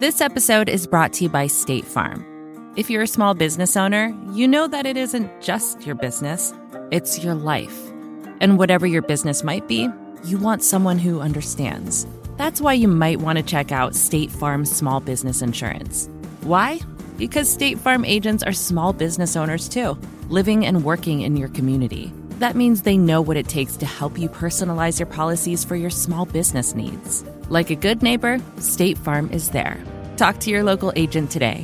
This episode is brought to you by State Farm. If you're a small business owner, you know that it isn't just your business, it's your life. And whatever your business might be, you want someone who understands. That's why you might want to check out State Farm Small Business Insurance. Why? Because State Farm agents are small business owners too, living and working in your community. That means they know what it takes to help you personalize your policies for your small business needs. Like a good neighbor, State Farm is there. Talk to your local agent today.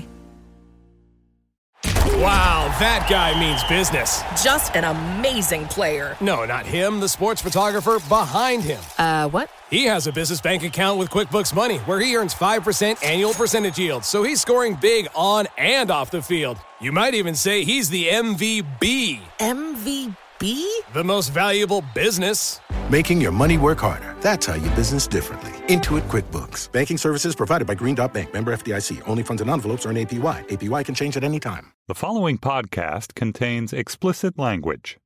Wow, that guy means business. Just an amazing player. No, not him, the sports photographer behind him. What? He has a business bank account with QuickBooks Money where he earns 5% annual percentage yield, so he's scoring big on and off the field. You might even say he's the MVB. MVP? The most valuable business. Making your money work harder. That's how you business differently. Intuit QuickBooks. Banking services provided by Green Dot Bank. Member FDIC. Only funds and envelopes earn APY. APY can change at any time. The following podcast contains explicit language.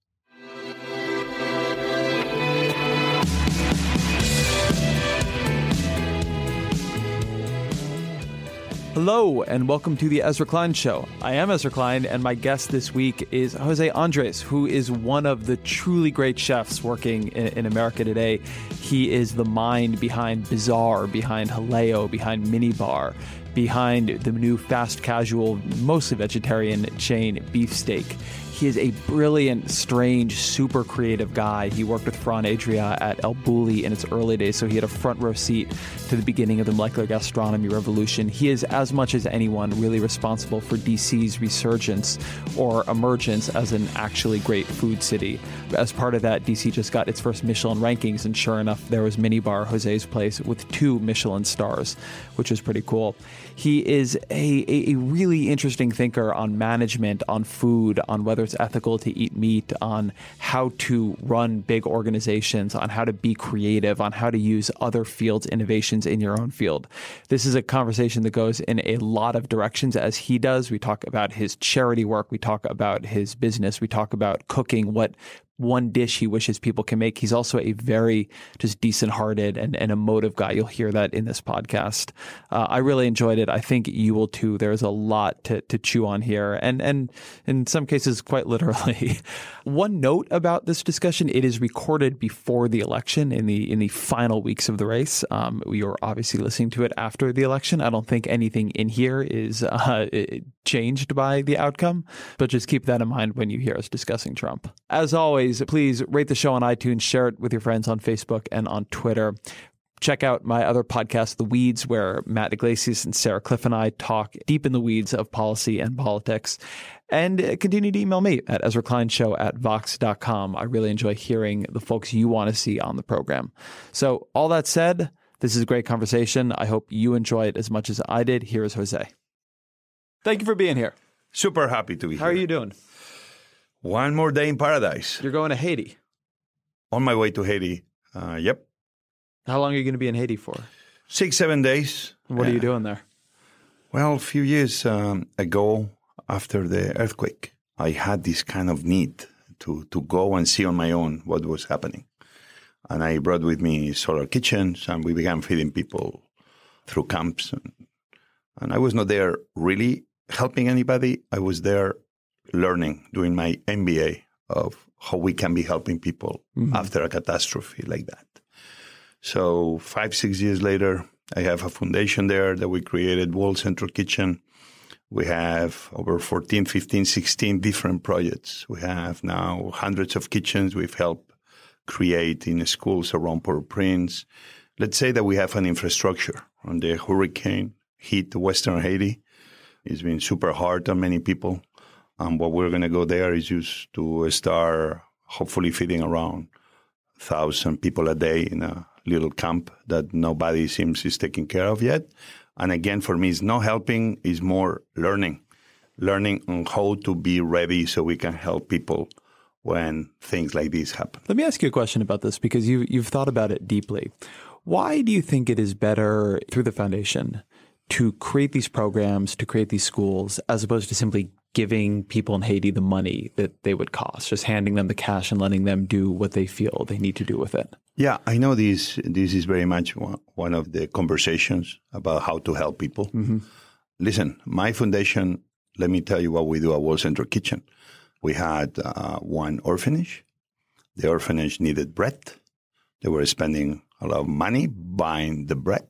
Hello, and welcome to the Ezra Klein Show. I am Ezra Klein, and my guest this week is Jose Andres, who is one of the truly great chefs working in America today. He is the mind behind Bizarre, behind Haleo, behind Minibar, behind the new fast casual, mostly vegetarian chain Beefsteak. He is a brilliant, strange, super creative guy. He worked with Fran Adria at El Bulli in its early days, so he had a front row seat to the beginning of the molecular gastronomy revolution. He is, as much as anyone, really responsible for DC's resurgence or emergence as an actually great food city. As part of that, DC just got its first Michelin rankings, and sure enough, there was Minibar, Jose's place, with 2 Michelin stars, which was pretty cool. He is a really interesting thinker on management, on food, on whether it's ethical to eat meat, on how to run big organizations, on how to be creative, on how to use other fields' innovations in your own field. This is a conversation that goes in a lot of directions, as he does. We talk about his charity work. We talk about his business. We talk about cooking, what one dish he wishes people can make. He's also a very just decent-hearted and emotive guy. You'll hear that in this podcast. I really enjoyed it. I think you will too. There's a lot to chew on here, and in some cases, quite literally. One note about this discussion: it is recorded before the election, in the final weeks of the race. We are obviously listening to it after the election. I don't think anything in here is changed by the outcome, but just keep that in mind when you hear us discussing Trump. As always, please rate the show on iTunes, share it with your friends on Facebook and on Twitter. Check out my other podcast, The Weeds, where Matt Iglesias and Sarah Cliff and I talk deep in the weeds of policy and politics. And continue to email me at EzraKleinShow@Vox.com. I really enjoy hearing the folks you want to see on the program. So all that said, this is a great conversation. I hope you enjoy it as much as I did. Here is Jose. Thank you for being here. Super happy to be here. How are you doing? One more day in paradise. You're going to Haiti. On my way to Haiti. Yep. How long are you going to be in Haiti for? 6-7 days. What are you doing there? Well, a few years ago, after the earthquake, I had this kind of need to go and see on my own what was happening. And I brought with me solar kitchens, and we began feeding people through camps. And I was not there really helping anybody. I was there learning, doing my MBA of how we can be helping people after a catastrophe like that. So 5-6 years later, I have a foundation there that we created, World Central Kitchen. We have over 14, 15, 16 different projects. We have now hundreds of kitchens we've helped create in schools around Port-au-Prince. Let's say that we have an infrastructure. On the hurricane hit Western Haiti. It's been super hard on many people. And what we're going to go there is just to start hopefully feeding around 1,000 people a day in a little camp that nobody seems is taking care of yet. And again, for me, it's not helping, it's more learning on how to be ready so we can help people when things like this happen. Let me ask you a question about this, because you've thought about it deeply. Why do you think it is better through the foundation to create these programs, to create these schools, as opposed to simply giving people in Haiti the money that they would cost, just handing them the cash and letting them do what they feel they need to do with it. Yeah, I know this is very much one of the conversations about how to help people. Mm-hmm. Listen, my foundation, let me tell you what we do at World Central Kitchen. We had one orphanage. The orphanage needed bread. They were spending a lot of money buying the bread.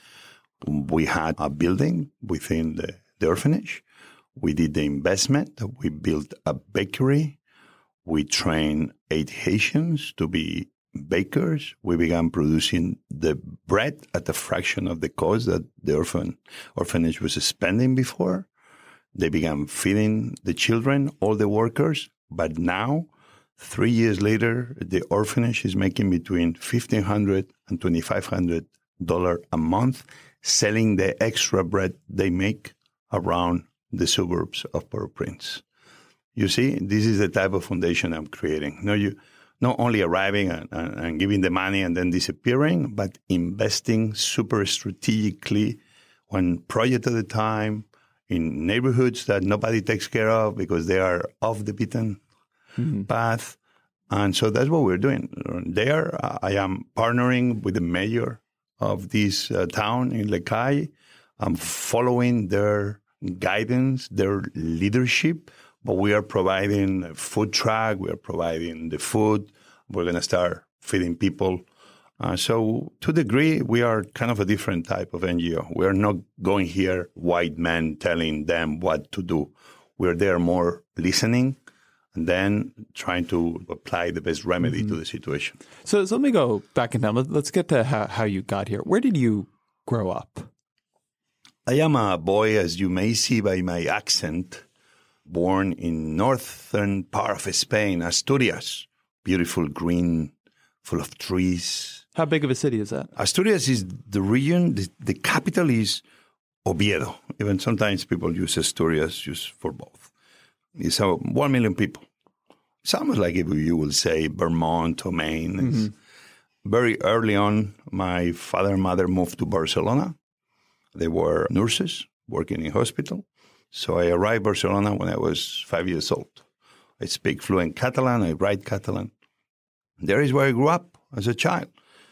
We had a building within the orphanage. We did the investment. We built a bakery. We trained 8 Haitians to be bakers. We began producing the bread at a fraction of the cost that the orphanage was spending before. They began feeding the children, all the workers. But now, 3 years later, the orphanage is making between $1,500 and $2,500 a month, selling the extra bread they make around the suburbs of Port-au-Prince. You see, this is the type of foundation I'm creating. Not only arriving and giving the money and then disappearing, but investing super strategically, one project at a time, in neighborhoods that nobody takes care of because they are off the beaten path. And so that's what we're doing. There, I am partnering with the mayor of this town in Lekai. I'm following their guidance, their leadership, but we are providing a food truck. We are providing the food. We're going to start feeding people. So to a degree, we are kind of a different type of NGO. We're not going here, white men telling them what to do. We're there more listening and then trying to apply the best remedy to the situation. So let me go back in time. Let's get to how you got here. Where did you grow up? I am a boy, as you may see by my accent, born in northern part of Spain, Asturias. Beautiful green, full of trees. How big of a city is that? Asturias is the region, the capital is Oviedo. Even sometimes people use Asturias just for both. It's 1 million people. It's almost like if you will say Vermont or Maine. Very early on, my father and mother moved to Barcelona. They were nurses working in hospital. So I arrived in Barcelona when I was 5 years old. I speak fluent Catalan. I write Catalan. There is where I grew up as a child.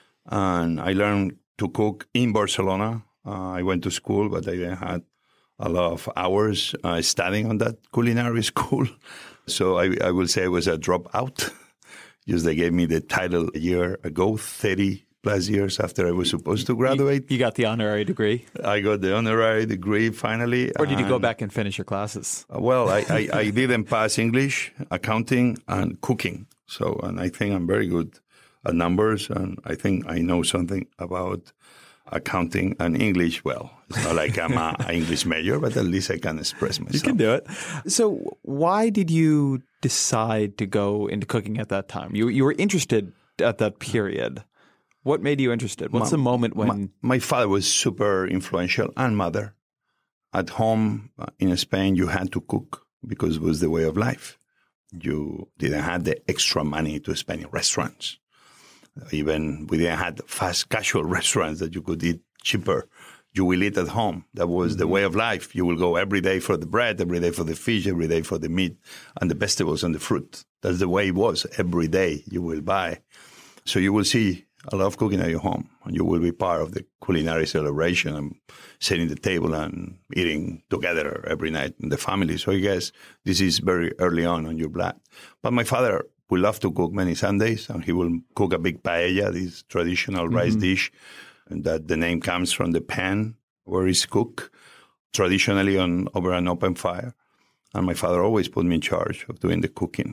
And I learned to cook in Barcelona. I went to school, but I had a lot of hours studying on that culinary school. So I will say I was a dropout. Just they gave me the title a year ago, 30 plus years after I was supposed to graduate. You got the honorary degree? I got the honorary degree finally. Or did you go back and finish your classes? Well, I didn't pass English, accounting, and cooking. So, and I think I'm very good at numbers, and I think I know something about accounting and English. Well, it's not like I'm an English major, but at least I can express myself. You can do it. So why did you decide to go into cooking at that time? You were interested at that period. What made you interested? What's the moment when... My father was super influential, and mother. At home in Spain, you had to cook because it was the way of life. You didn't have the extra money to spend in restaurants. Even we didn't have fast casual restaurants that you could eat cheaper. You will eat at home. That was the way of life. You will go every day for the bread, every day for the fish, every day for the meat, and the vegetables and the fruit. That's the way it was. Every day you will buy. So you will see a lot of cooking at your home, and you will be part of the culinary celebration and sitting at the table and eating together every night in the family. So I guess this is very early on your blood. But my father would love to cook many Sundays, and he will cook a big paella, this traditional rice dish, and that the name comes from the pan where it's cooked, traditionally over an open fire. And my father always put me in charge of doing the cooking,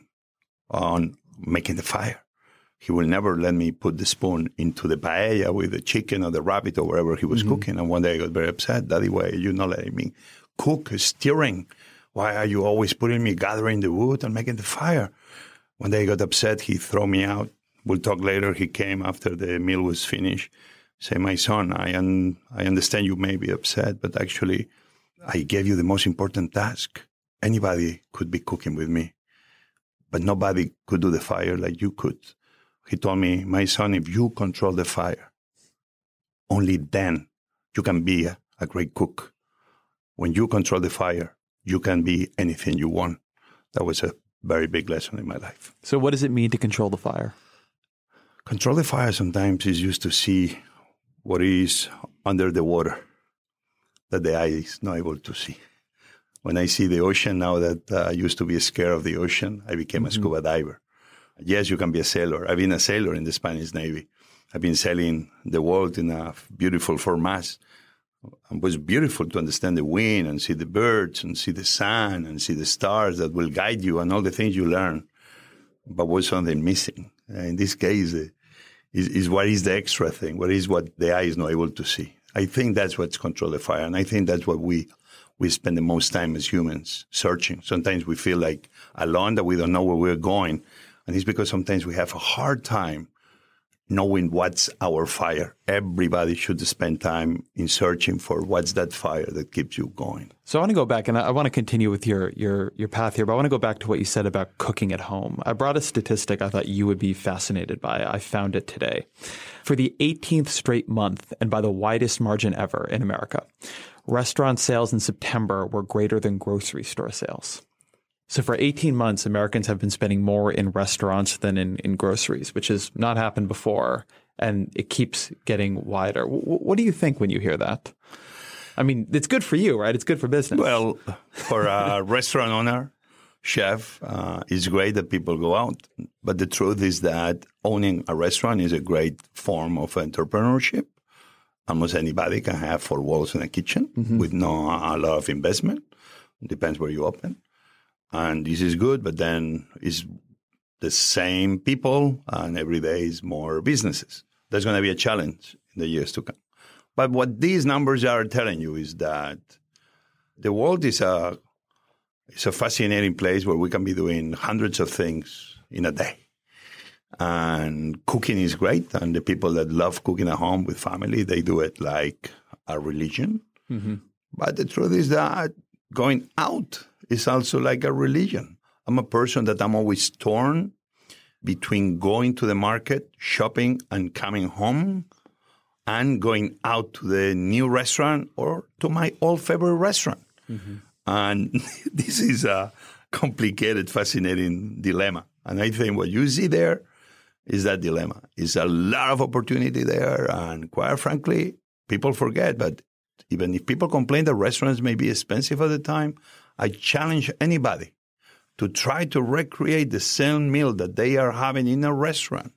on making the fire. He will never let me put the spoon into the paella with the chicken or the rabbit or wherever he was cooking. And one day I got very upset. Daddy, why are you not letting me cook, stirring? Why are you always putting me gathering the wood and making the fire? One day I got upset. He threw me out. We'll talk later. He came after the meal was finished. Say, my son, I understand you may be upset, but actually I gave you the most important task. Anybody could be cooking with me, but nobody could do the fire like you could. He told me, my son, if you control the fire, only then you can be a great cook. When you control the fire, you can be anything you want. That was a very big lesson in my life. So what does it mean to control the fire? Control the fire sometimes is used to see what is under the water that the eye is not able to see. When I see the ocean now that I used to be scared of the ocean, I became a scuba diver. Yes, you can be a sailor. I've been a sailor in the Spanish Navy. I've been sailing the world in a beautiful foremast. It was beautiful to understand the wind and see the birds and see the sun and see the stars that will guide you and all the things you learn. But was something missing? In this case, is what is the extra thing? What is what the eye is not able to see? I think that's what's control the fire. And I think that's what we spend the most time as humans searching. Sometimes we feel like alone, that we don't know where we're going. And it's because sometimes we have a hard time knowing what's our fire. Everybody should spend time in searching for what's that fire that keeps you going. So I want to go back, and I want to continue with your path here, but I want to go back to what you said about cooking at home. I brought a statistic I thought you would be fascinated by. I found it today. For the 18th straight month, and by the widest margin ever in America, restaurant sales in September were greater than grocery store sales. So for 18 months, Americans have been spending more in restaurants than in groceries, which has not happened before, and it keeps getting wider. What do you think when you hear that? I mean, it's good for you, right? It's good for business. Well, for a restaurant owner, chef, it's great that people go out. But the truth is that owning a restaurant is a great form of entrepreneurship. Almost anybody can have 4 walls in a kitchen with a lot of investment. It depends where you open. And this is good, but then it's the same people, and every day is more businesses. There's going to be a challenge in the years to come. But what these numbers are telling you is that the world is a fascinating place where we can be doing hundreds of things in a day. And cooking is great, and the people that love cooking at home with family, they do it like a religion. But the truth is that going out is also like a religion. I'm a person that I'm always torn between going to the market, shopping, and coming home, and going out to the new restaurant or to my old favorite restaurant. And this is a complicated, fascinating dilemma. And I think what you see there is that dilemma. It's a lot of opportunity there, and quite frankly, people forget. But even if people complain that restaurants may be expensive at the time, I challenge anybody to try to recreate the same meal that they are having in a restaurant.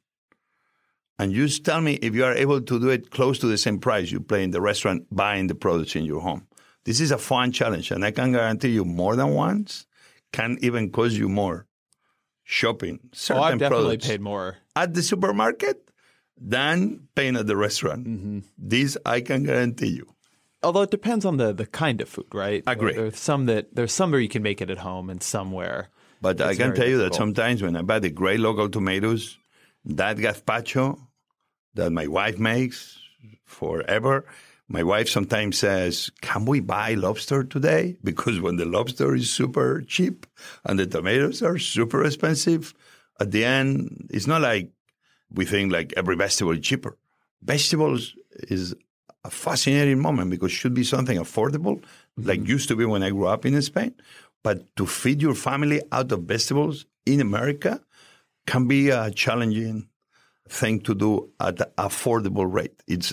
And you tell me if you are able to do it close to the same price you pay in the restaurant buying the products in your home. This is a fun challenge, and I can guarantee you more than once can even cost you more shopping certain I've definitely products paid more at the supermarket than paying at the restaurant. This I can guarantee you. Although it depends on the kind of food, right? Agree. There's some where you can make it at home and somewhere. But I can tell you that sometimes when I buy the great local tomatoes, that gazpacho that my wife makes forever, my wife sometimes says, can we buy lobster today? Because when the lobster is super cheap and the tomatoes are super expensive, at the end, it's not like we think like every vegetable is cheaper. Vegetables is a fascinating moment because it should be something affordable, like used to be when I grew up in Spain. But to feed your family out of vegetables in America can be a challenging thing to do at an affordable rate. It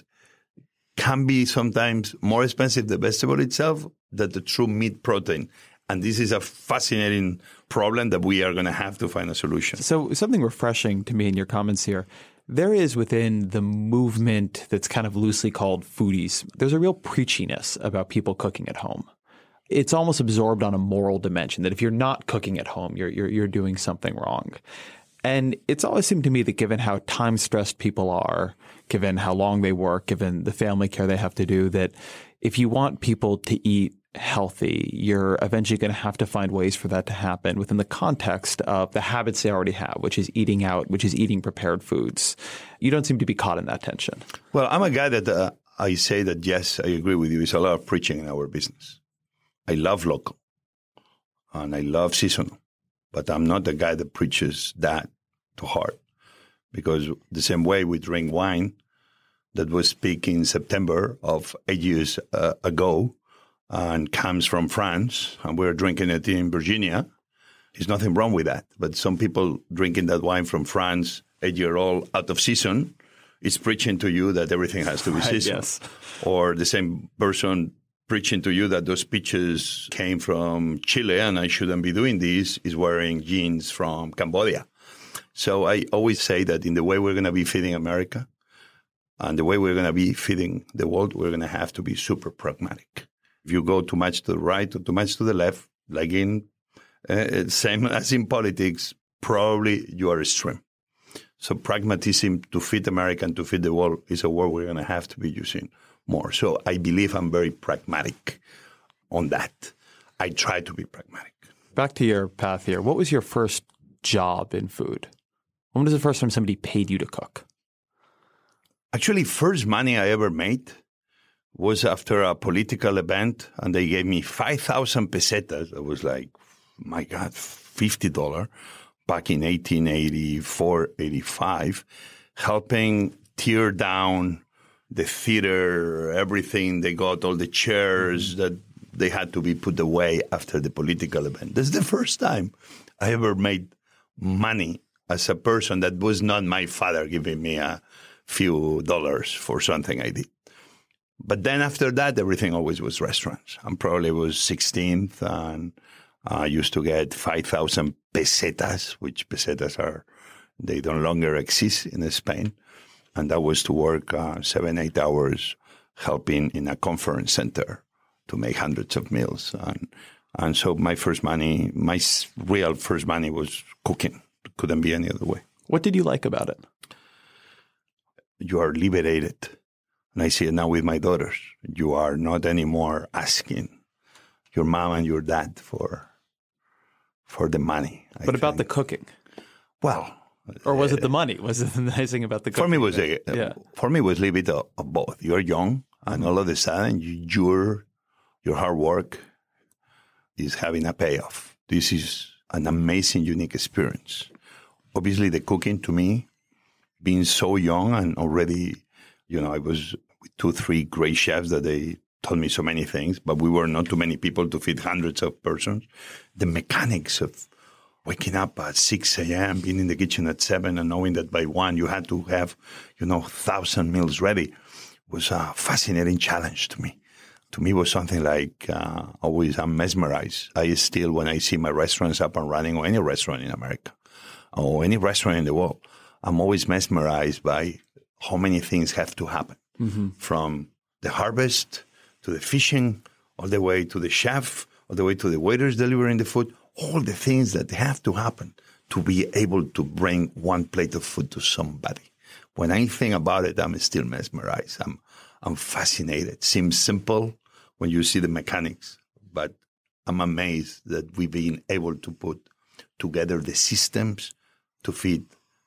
can be sometimes more expensive, the vegetable itself, than the true meat protein. And this is a fascinating problem that we are going to have to find a solution. So something refreshing to me in your comments here. There is within the movement that's kind of loosely called foodies, there's a real preachiness about people cooking at home. It's almost absorbed on a moral dimension that if you're not cooking at home, you're doing something wrong. And it's always seemed to me that given how time-stressed people are, given how long they work, given the family care they have to do, that if you want people to eat healthy, you're eventually going to have to find ways for that to happen within the context of the habits they already have, which is eating out, which is eating prepared foods. You don't seem to be caught in that tension. Well, I'm a guy that I say that, yes, I agree with you. It's a lot of preaching in our business. I love local and I love seasonal, but I'm not the guy that preaches that to heart, because the same way we drink wine that was speak in September of 8 years ago, and comes from France, and we're drinking it in Virginia. There's nothing wrong with that. But some people drinking that wine from France, 8-year-old, out of season, is preaching to you that everything has to be seasonal. Yes. Or the same person preaching to you that those peaches came from Chile and I shouldn't be doing this is wearing jeans from Cambodia. So I always say that in the way we're going to be feeding America and the way we're going to be feeding the world, we're going to have to be super pragmatic. If you go too much to the right or too much to the left, like in same as in politics, probably you are extreme. So pragmatism to feed America and to feed the world is a word we're going to have to be using more. So I believe I'm very pragmatic on that. I try to be pragmatic. Back to your path here. What was your first job in food? When was the first time somebody paid you to cook? Actually, first money I ever made was after a political event, and they gave me 5,000 pesetas. It was like, my God, $50 back in 1884, 85, helping tear down the theater, everything. They got all the chairs that they had to be put away after the political event. This is the first time I ever made money as a person that was not my father giving me a few dollars for something I did. But then after that, everything always was restaurants. I probably was 16th, and I used to get 5,000 pesetas, which pesetas they no longer exist in Spain. And that was to work 7-8 hours helping in a conference center to make hundreds of meals. And so my real first money was cooking. It couldn't be any other way. What did you like about it? You are liberated. And I see it now with my daughters. You are not anymore asking your mom and your dad for the money. What about the cooking? Well, or was it the money? Was it the nice thing about the cooking? For me, it was a little bit of both. You're young, and all of a sudden, your hard work is having a payoff. This is an amazing, unique experience. Obviously, the cooking to me, being so young and already, I was with 2-3 great chefs that they taught me so many things, but we were not too many people to feed hundreds of persons. The mechanics of waking up at 6 a.m., being in the kitchen at 7, and knowing that by 1 you had to have, 1,000 meals ready was a fascinating challenge to me. To me, it was something like always I'm mesmerized. I still, when I see my restaurants up and running, or any restaurant in America, or any restaurant in the world, I'm always mesmerized by how many things have to happen. Mm-hmm. From the harvest to the fishing, all the way to the chef, all the way to the waiters delivering the food, all the things that have to happen to be able to bring one plate of food to somebody. When I think about it, I'm still mesmerized. I'm fascinated. Seems simple when you see the mechanics, but I'm amazed that we've been able to put together the systems to feed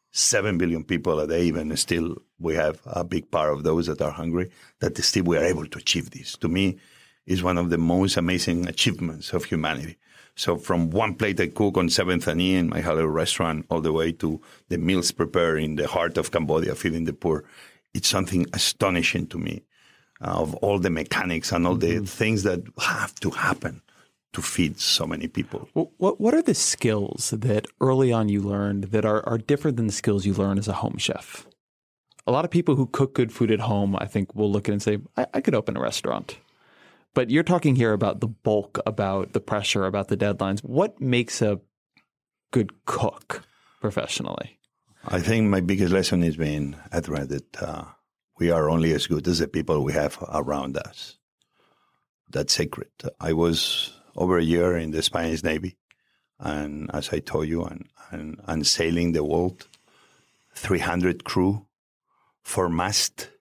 7 billion people a day, even still we have a big part of those that are hungry, that still we are able to achieve this. To me, is one of the most amazing achievements of humanity. So from one plate I cook on 7th and E in my little restaurant, all the way to the meals prepared in the heart of Cambodia, feeding the poor, it's something astonishing to me of all the mechanics and all the things that have to happen to feed so many people. What are the skills that early on you learned that are different than the skills you learn as a home chef? A lot of people who cook good food at home, I think, will look at it and say, I could open a restaurant. But you're talking here about the bulk, about the pressure, about the deadlines. What makes a good cook professionally? I think my biggest lesson has been, Edward, that we are only as good as the people we have around us. That's sacred. I was over a year in the Spanish Navy, and as I told you, and sailing the world, 300 crew, 4 mast,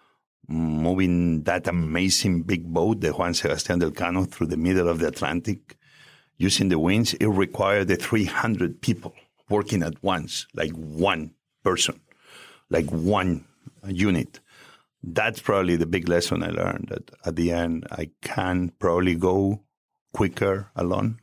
moving that amazing big boat, the Juan Sebastián del Cano, through the middle of the Atlantic, using the winds. It required the 300 people working at once, like one person, like one unit. That's probably the big lesson I learned, that at the end, I can probably go quicker alone,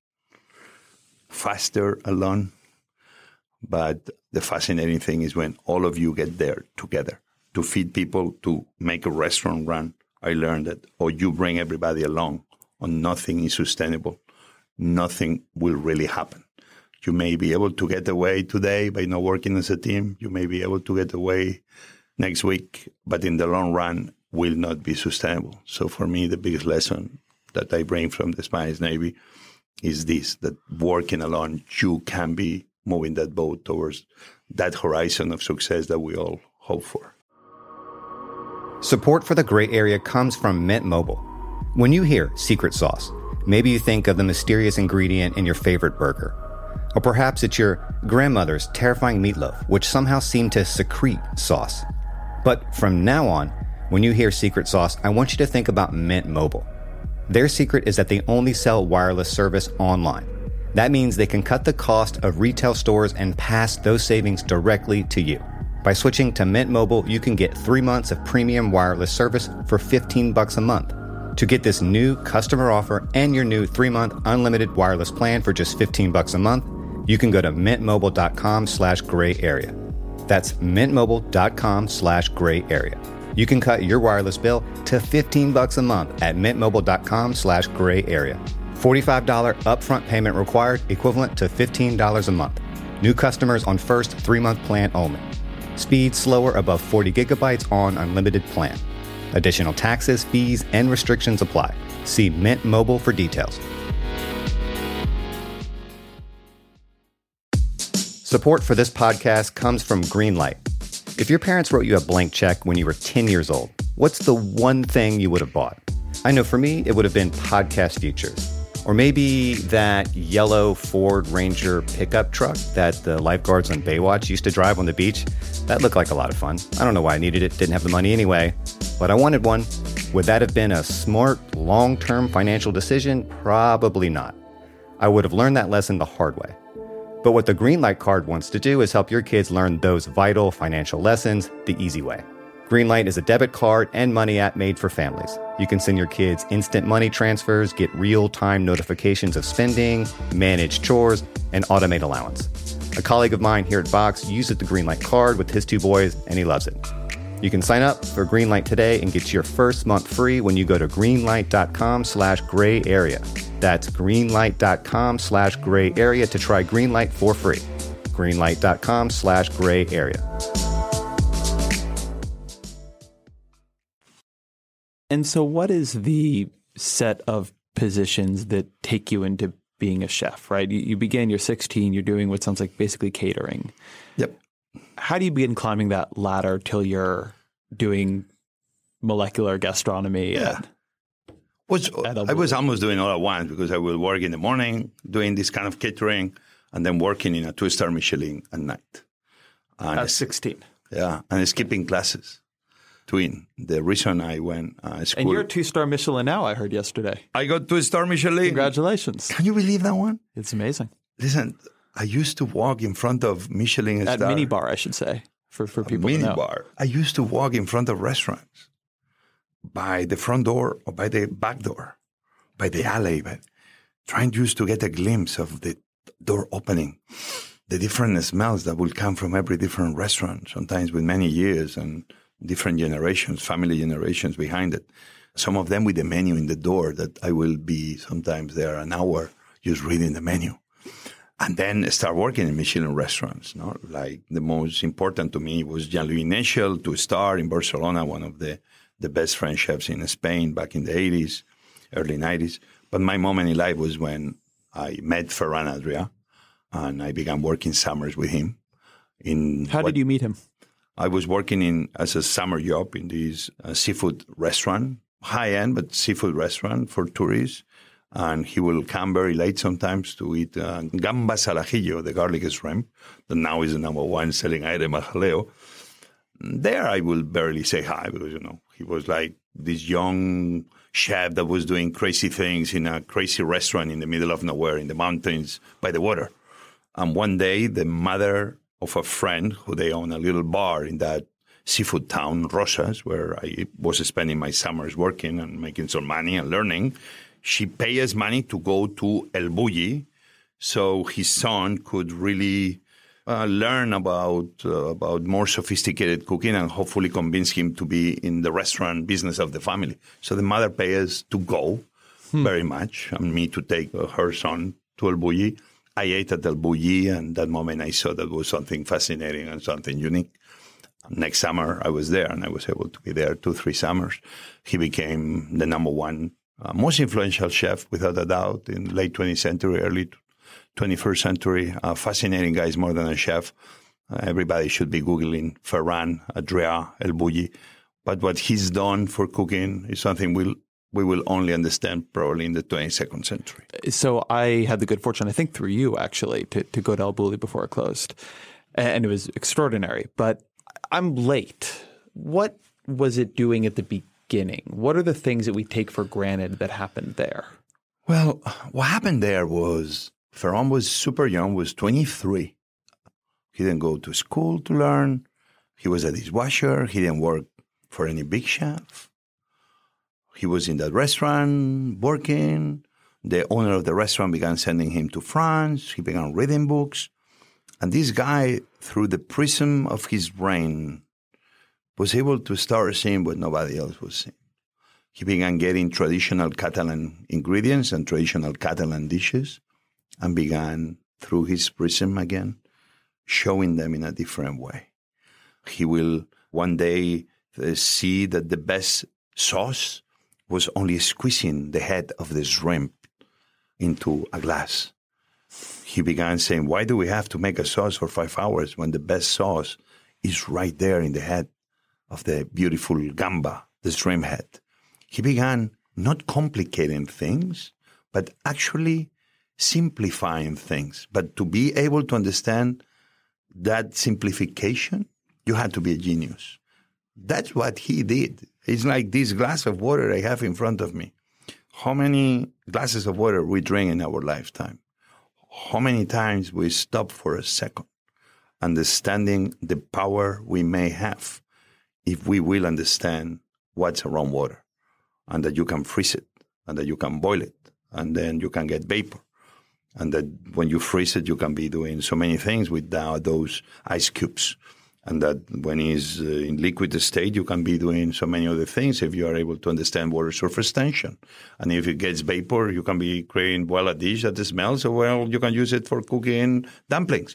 faster alone. But the fascinating thing is when all of you get there together to feed people, to make a restaurant run. I learned that, or you bring everybody along on nothing is sustainable, nothing will really happen. You may be able to get away today by not working as a team. You may be able to get away next week, but in the long run will not be sustainable. So for me, the biggest lesson that I bring from the Spanish Navy is this, that working alone, you can be moving that boat towards that horizon of success that we all hope for. Support for the Gray Area comes from Mint Mobile. When you hear secret sauce, maybe you think of the mysterious ingredient in your favorite burger. Or perhaps it's your grandmother's terrifying meatloaf, which somehow seemed to secrete sauce. But from now on, when you hear secret sauce, I want you to think about Mint Mobile. Their secret is that they only sell wireless service online. That means they can cut the cost of retail stores and pass those savings directly to you. By switching to Mint Mobile, you can get 3 months of premium wireless service for $15 a month. To get this new customer offer and your new 3-month unlimited wireless plan for just $15 a month, you can go to mintmobile.com/gray area. That's mintmobile.com/gray area. You can cut your wireless bill to $15 a month at mintmobile.com/gray area. $45 upfront payment required, equivalent to $15 a month. New customers on first 3-month plan only. Speed slower above 40 gigabytes on unlimited plan. Additional taxes, fees, and restrictions apply. See Mint Mobile for details. Support for this podcast comes from Greenlight. If your parents wrote you a blank check when you were 10 years old, what's the one thing you would have bought? I know for me, it would have been podcast futures. Or maybe that yellow Ford Ranger pickup truck that the lifeguards on Baywatch used to drive on the beach. That looked like a lot of fun. I don't know why I needed it, didn't have the money anyway, but I wanted one. Would that have been a smart, long-term financial decision? Probably not. I would have learned that lesson the hard way. But what the Greenlight card wants to do is help your kids learn those vital financial lessons the easy way. Greenlight is a debit card and money app made for families. You can send your kids instant money transfers, get real-time notifications of spending, manage chores, and automate allowance. A colleague of mine here at Vox uses the Greenlight card with his 2 boys, and he loves it. You can sign up for Greenlight today and get your first month free when you go to greenlight.com/gray area. That's greenlight.com/gray area to try Greenlight for free. Greenlight.com/gray area. And so what is the set of positions that take you into being a chef, right? You begin, you're 16, you're doing what sounds like basically catering. Yep. How do you begin climbing that ladder till you're doing molecular gastronomy? Yeah. I was almost doing all at once because I will work in the morning doing this kind of catering and then working in a 2-star Michelin at night. At 16. Yeah, and skipping classes. The reason I went school. And you're a 2-star Michelin now, I heard yesterday. I got 2-star Michelin. Congratulations. Can you believe that one? It's amazing. Listen, I used to walk in front of Michelin At star. minibar, I should say, for people to know. Minibar. I used to walk in front of restaurants by the front door or by the back door, by the alley, but trying just to get a glimpse of the door opening, the different smells that will come from every different restaurant, sometimes with many years and different generations, family generations behind it. Some of them with the menu in the door that I will be sometimes there an hour just reading the menu. And then start working in Michelin restaurants. No? Like the most important to me was Jean-Louis Nechel, 2-star in Barcelona, one of the best French chefs in Spain back in the 80s, early 90s. But my moment in life was when I met Ferran Adrià and I began working summers with him. How did you meet him? I was working as a summer job in this seafood restaurant, high-end, but seafood restaurant for tourists. And he will come very late sometimes to eat gambas al ajillo, the garlic shrimp, that now is the number 1 selling item at Jaleo. There I will barely say hi because, he was like this young chef that was doing crazy things in a crazy restaurant in the middle of nowhere in the mountains by the water. And one day, the mother of a friend who they own a little bar in that seafood town, Rosas, where I was spending my summers working and making some money and learning, she paid us money to go to El Bulli so his son could really learn about more sophisticated cooking and hopefully convince him to be in the restaurant business of the family. So the mother paid us to go. very much, and me to take her son to El Bulli. I ate at El Bulli, and that moment I saw that was something fascinating and something unique. Next summer, I was there, and I was able to be there 2-3 summers. He became the number one, most influential chef, without a doubt, in late 20th century, early 21st century. Fascinating guy, is more than a chef. Everybody should be Googling Ferran Adrià El Bulli. But what he's done for cooking is something we will only understand probably in the 22nd century. So I had the good fortune, I think through you actually, to go to El Bulli before it closed. And it was extraordinary. But I'm late. What was it doing at the beginning? What are the things that we take for granted that happened there? Well, what happened there was Ferran was super young, was 23. He didn't go to school to learn. He was a dishwasher. He didn't work for any big chef. He was in that restaurant working. The owner of the restaurant began sending him to France. He began reading books. And this guy, through the prism of his brain, was able to start seeing what nobody else was seeing. He began getting traditional Catalan ingredients and traditional Catalan dishes, and began, through his prism again, showing them in a different way. He will one day see that the best sauce was only squeezing the head of the shrimp into a glass. He began saying, why do we have to make a sauce for 5 hours when the best sauce is right there in the head of the beautiful gamba, the shrimp head? He began not complicating things, but actually simplifying things. But to be able to understand that simplification, you had to be a genius. That's what he did. It's like this glass of water I have in front of me. How many glasses of water we drink in our lifetime? How many times we stop for a second, understanding the power we may have if we will understand what's around water, and that you can freeze it, and that you can boil it, and then you can get vapor. And that when you freeze it, you can be doing so many things with those ice cubes. And that when it's in liquid state, you can be doing so many other things if you are able to understand water surface tension. And if it gets vapor, you can be creating, a dish that smells so well, you can use it for cooking dumplings.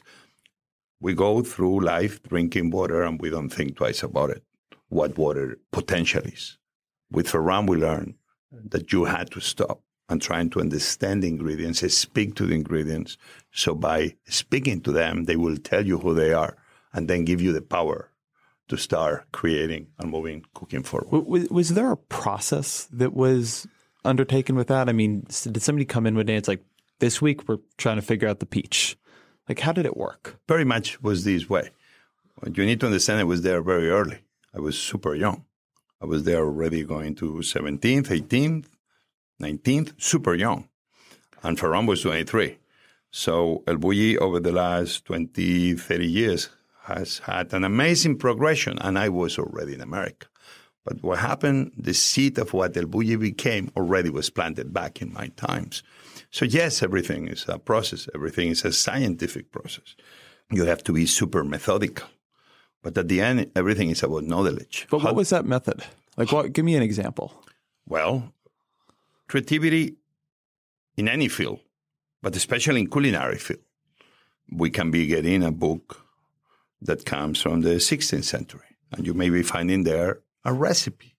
We go through life drinking water, and we don't think twice about it, what water potential is. With Ferran, we learned that you had to stop and trying to understand the ingredients, speak to the ingredients. So by speaking to them, they will tell you who they are, and then give you the power to start creating and moving cooking forward. Was there a process that was undertaken with that? I mean, did somebody come in one day and it's like, this week we're trying to figure out the peach? Like, how did it work? Very much was this way. You need to understand I was there very early. I was super young. I was there already going to 17th, 18th, 19th, super young. And Ferran was 23. So El Bulli over the last 20, 30 years has had an amazing progression, and I was already in America. But what happened, the seed of what El Bulli became already was planted back in my times. So yes, everything is a process. Everything is a scientific process. You have to be super methodical. But at the end, everything is about knowledge. But what was that method? Like, give me an example. Well, creativity in any field, but especially in culinary field. We can be getting a book that comes from the 16th century, and you may be finding there a recipe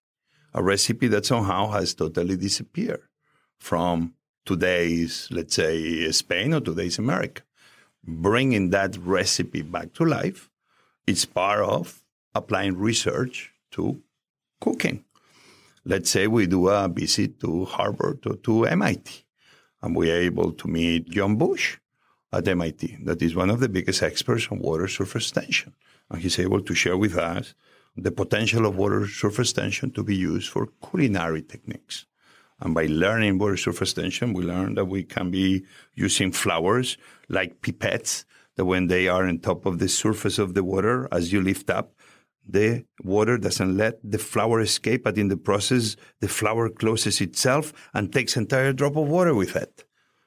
that somehow has totally disappeared from today's, let's say, Spain or today's America. Bringing that recipe back to life, it's part of applying research to cooking. Let's say we do a visit to Harvard or to MIT, and we are able to meet John Bush at MIT. That is one of the biggest experts on water surface tension. And he's able to share with us the potential of water surface tension to be used for culinary techniques. And by learning water surface tension, we learn that we can be using flowers like pipettes, that when they are on top of the surface of the water, as you lift up, the water doesn't let the flower escape, but in the process, the flower closes itself and takes an entire drop of water with it.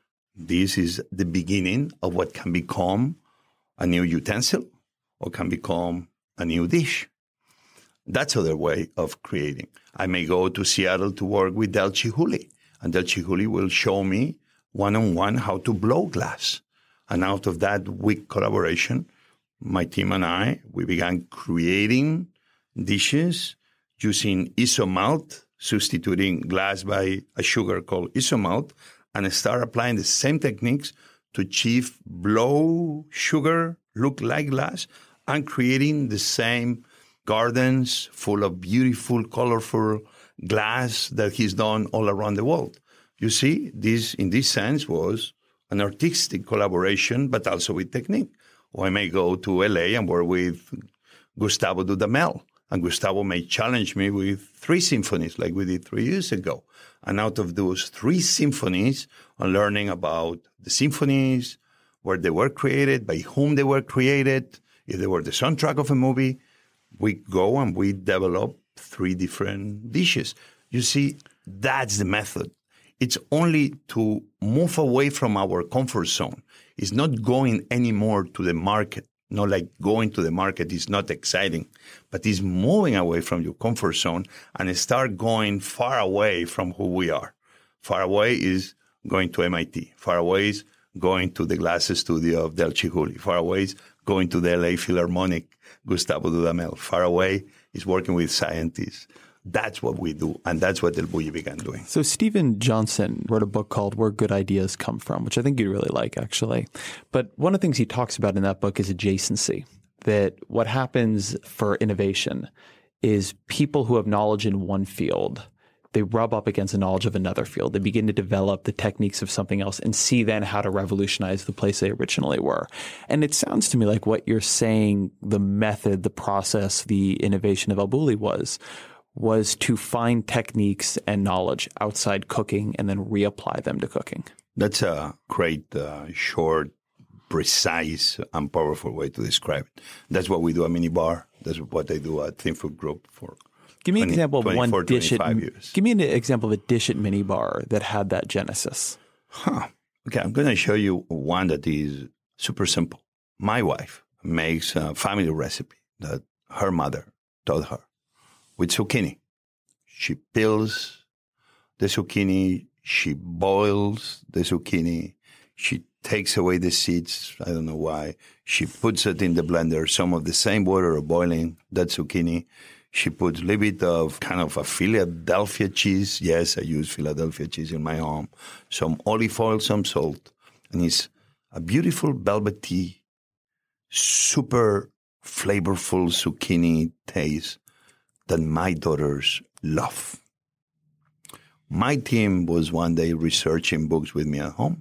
This is the beginning of what can become a new utensil or can become a new dish. That's another way of creating. I may go to Seattle to work with Del Chihuly, And Del Chihuly will show me one-on-one how to blow glass. And out of that week collaboration, my team and I, we began creating dishes using isomalt, substituting glass by a sugar called isomalt, and start applying the same techniques to achieve blow sugar, look like glass, and creating the same gardens full of beautiful, colorful glass that he's done all around the world. You see, this, in this sense, was an artistic collaboration, but also with technique. Or I may go to LA and work with Gustavo Dudamel, and Gustavo may challenge me with 3 symphonies like we did 3 years ago. And out of those 3 symphonies, I'm learning about the symphonies, where they were created, by whom they were created, if they were the soundtrack of a movie. We go and we develop 3 different dishes. You see, that's the method. It's only to move away from our comfort zone. It's not going anymore to the market. Not like going to the market is not exciting, but it's moving away from your comfort zone and start going far away from who we are. Far away is going to MIT. Far away is going to the glass studio of Del Chihuly. Far away is going to the LA Philharmonic, Gustavo Dudamel. Far away is working with scientists. That's what we do, and that's what Del Bulli began doing. So Steven Johnson wrote a book called Where Good Ideas Come From, which I think you'd really like, actually. But one of the things he talks about in that book is adjacency, that what happens for innovation is people who have knowledge in one field, they rub up against the knowledge of another field. They begin to develop the techniques of something else and see then how to revolutionize the place they originally were. And it sounds to me like what you're saying, the method, the process, the innovation of El Bulli was to find techniques and knowledge outside cooking and then reapply them to cooking. That's a great, short, precise, and powerful way to describe it. That's what we do at Minibar. That's what I do at Thin Food Group for Give me an example of one dish. Years. Give me an example of a dish at Minibar that had that genesis. Okay, I'm going to show you one that is super simple. My wife makes a family recipe that her mother taught her. With zucchini. She peels the zucchini, she boils the zucchini, she takes away the seeds, I don't know why. She puts it in the blender, some of the same water of boiling that zucchini. She puts a little bit of kind of a Philadelphia cheese. Yes, I use Philadelphia cheese in my home. Some olive oil, some salt. And it's a beautiful velvety, super flavorful zucchini taste that my daughters love. My team was one day researching books with me at home.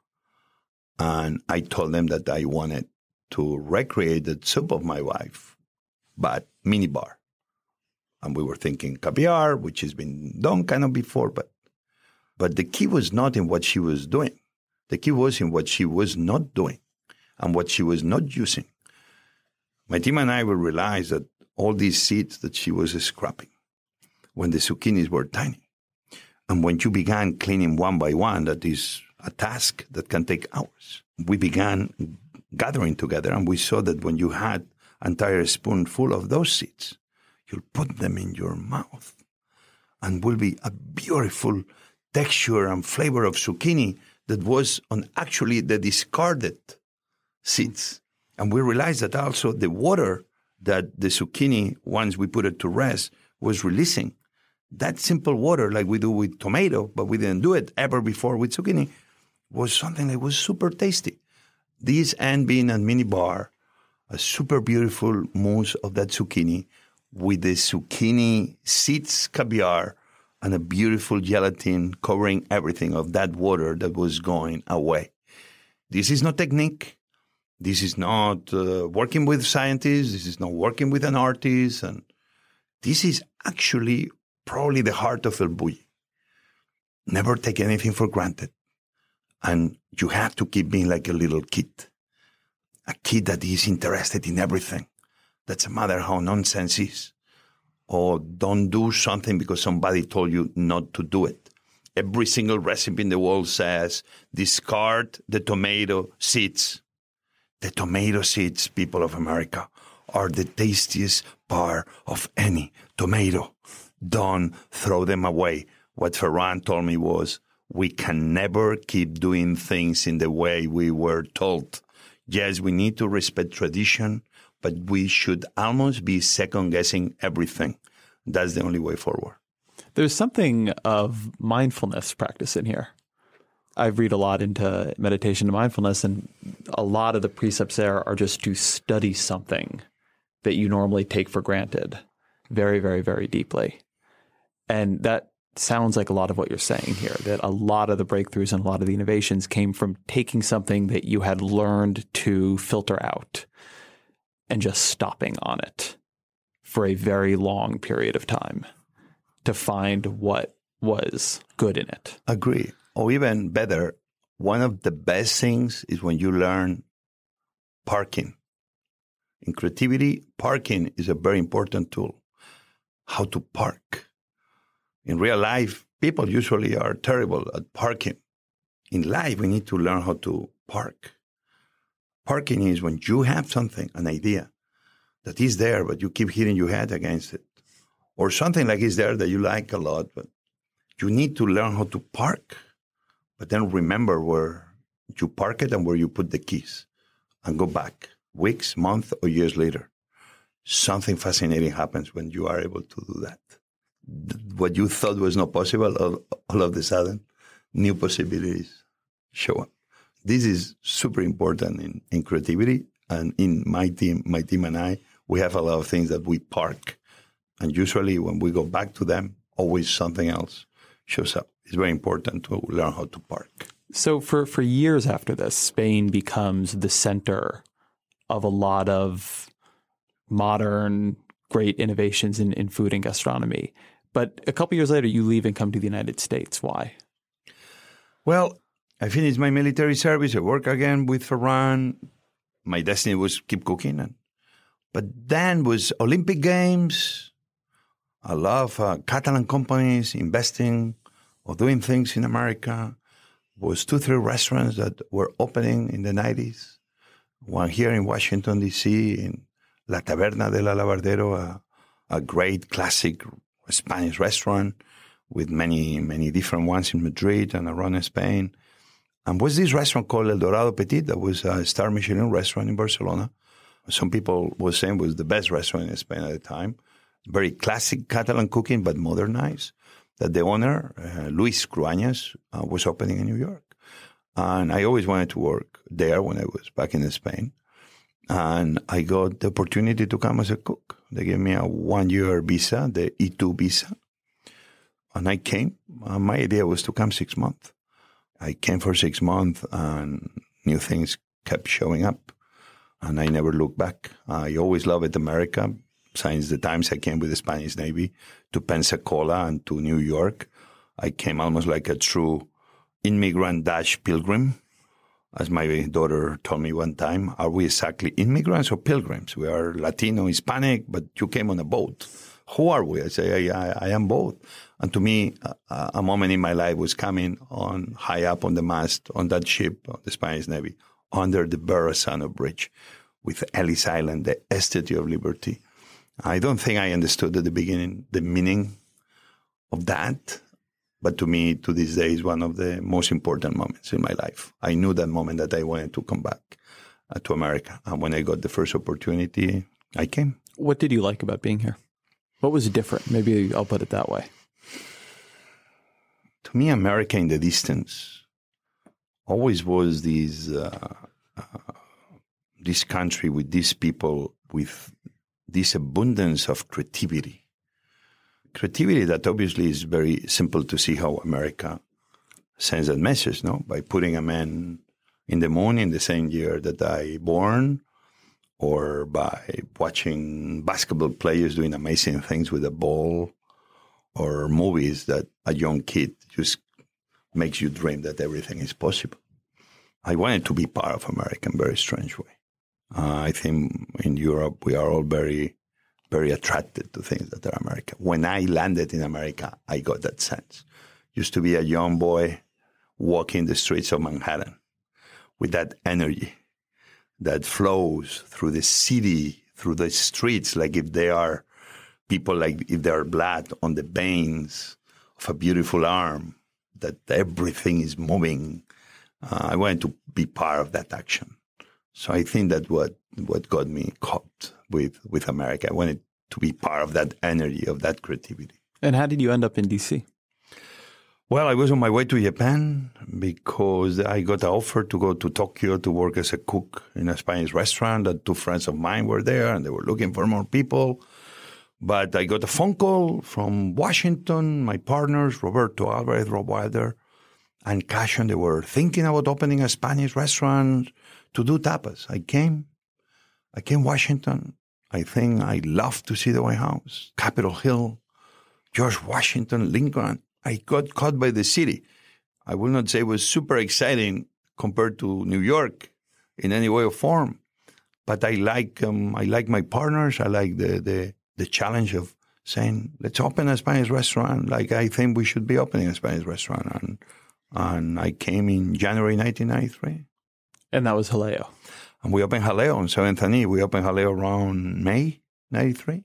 And I told them that I wanted to recreate the soup of my wife, but Minibar. And we were thinking caviar, which has been done kind of before, but the key was not in what she was doing. The key was in what she was not doing and what she was not using. My team and I will realize that all these seeds that she was scrapping when the zucchinis were tiny. And when you began cleaning one by one, that is a task that can take hours. We began gathering together and we saw that when you had an entire spoonful of those seeds, you'll put them in your mouth and will be a beautiful texture and flavor of zucchini that was on actually the discarded seeds. And we realized that also the water that the zucchini, once we put it to rest, was releasing. That simple water, like we do with tomato, but we didn't do it ever before with zucchini, was something that was super tasty. This end being a Minibar, a super beautiful mousse of that zucchini with the zucchini seeds caviar and a beautiful gelatin covering everything of that water that was going away. This is not technique. This is not working with scientists. This is not working with an artist. And this is actually probably the heart of El Bulli. Never take anything for granted. And you have to keep being like a little kid. A kid that is interested in everything. Doesn't matter how nonsense is. Or don't do something because somebody told you not to do it. Every single recipe in the world says, discard the tomato seeds. The tomato seeds, people of America, are the tastiest part of any tomato. Don't throw them away. What Ferran told me was, We can never keep doing things in the way we were told. Yes, we need to respect tradition, but we should almost be second-guessing everything. That's the only way forward. There's something of mindfulness practice in here. I read a lot into meditation and mindfulness, and a lot of the precepts there are just to study something that you normally take for granted very, very, very deeply. And that sounds like a lot of what you're saying here, that a lot of the breakthroughs and a lot of the innovations came from taking something that you had learned to filter out and just stopping on it for a very long period of time to find what was good in it. Agree. Or even better, one of the best things is when you learn parking. In creativity, parking is a very important tool. How to park. In real life, people usually are terrible at parking. In life, we need to learn how to park. Parking is when you have something, an idea, that is there, but you keep hitting your head against it. Or something like is there that you like a lot, but you need to learn how to park. But then remember where you park it and where you put the keys. And go back, weeks, months, or years later. Something fascinating happens when you are able to do that. What you thought was not possible, all of a sudden, new possibilities show up. This is super important in creativity. And in my team and I, we have a lot of things that we park. And usually when we go back to them, always something else shows up. It's very important to learn how to park. So for years after this, Spain becomes the center of a lot of modern, great innovations in food and gastronomy. But a couple years later, you leave and come to the United States. Why? Well, I finished my military service. I work again with Ferran. My destiny was keep cooking. But then was Olympic Games. A lot of Catalan companies investing or doing things in America. Was 2-3 restaurants that were opening in the 90s. One here in Washington, D.C., in La Taberna del Alabardero, a great classic Spanish restaurant with many, many different ones in Madrid and around Spain. And was this restaurant called El Dorado Petit that was a star Michelin restaurant in Barcelona. Some people were saying was the best restaurant in Spain at the time. Very classic Catalan cooking, but modernized. That the owner, Luis Cruañas, was opening in New York. And I always wanted to work there when I was back in Spain. And I got the opportunity to come as a cook. They gave me a 1-year visa, the E2 visa. And I came. My idea was to come 6 months. I came for 6 months and new things kept showing up. And I never looked back. I always loved America. Since the times I came with the Spanish Navy to Pensacola and to New York, I came almost like a true immigrant-pilgrim. As my daughter told me one time, are we exactly immigrants or pilgrims? We are Latino, Hispanic, but you came on a boat. Who are we? I say, I am both. And to me, a moment in my life was coming on high up on the mast on that ship, on the Spanish Navy, under the Verrazano Bridge with Ellis Island, the Statue of Liberty. I don't think I understood at the beginning the meaning of that. But to me, to this day, is one of the most important moments in my life. I knew that moment that I wanted to come back to America. And when I got the first opportunity, I came. What did you like about being here? What was different? Maybe I'll put it that way. To me, America in the distance always was this country with these people, with this abundance of creativity. Creativity that obviously is very simple to see how America sends that message, no? By putting a man in the moon in the same year that I born, or by watching basketball players doing amazing things with a ball, or movies that a young kid just makes you dream that everything is possible. I wanted to be part of America in a very strange way. I think in Europe we are all very, very attracted to things that are America. When I landed in America, I got that sense. Used to be a young boy walking the streets of Manhattan with that energy that flows through the city, through the streets, like if they are people, like if they are blood on the veins of a beautiful arm that everything is moving. I wanted to be part of that action. So I think that what got me caught with America. I wanted to be part of that energy, of that creativity. And how did you end up in D.C.? Well, I was on my way to Japan because I got an offer to go to Tokyo to work as a cook in a Spanish restaurant. That 2 friends of mine were there, and they were looking for more people. But I got a phone call from Washington, my partners, Roberto Alvarez, Rob Wilder, and Cashion. They were thinking about opening a Spanish restaurant to do tapas. I came Washington. I think I loved to see the White House, Capitol Hill, George Washington, Lincoln. I got caught by the city. I will not say it was super exciting compared to New York in any way or form, but I like my partners. I like the challenge of saying, let's open a Spanish restaurant. Like I think we should be opening a Spanish restaurant. And I came in January 1993. And that was Jaleo. And we opened Jaleo on 7th and E. We opened Jaleo around May 93.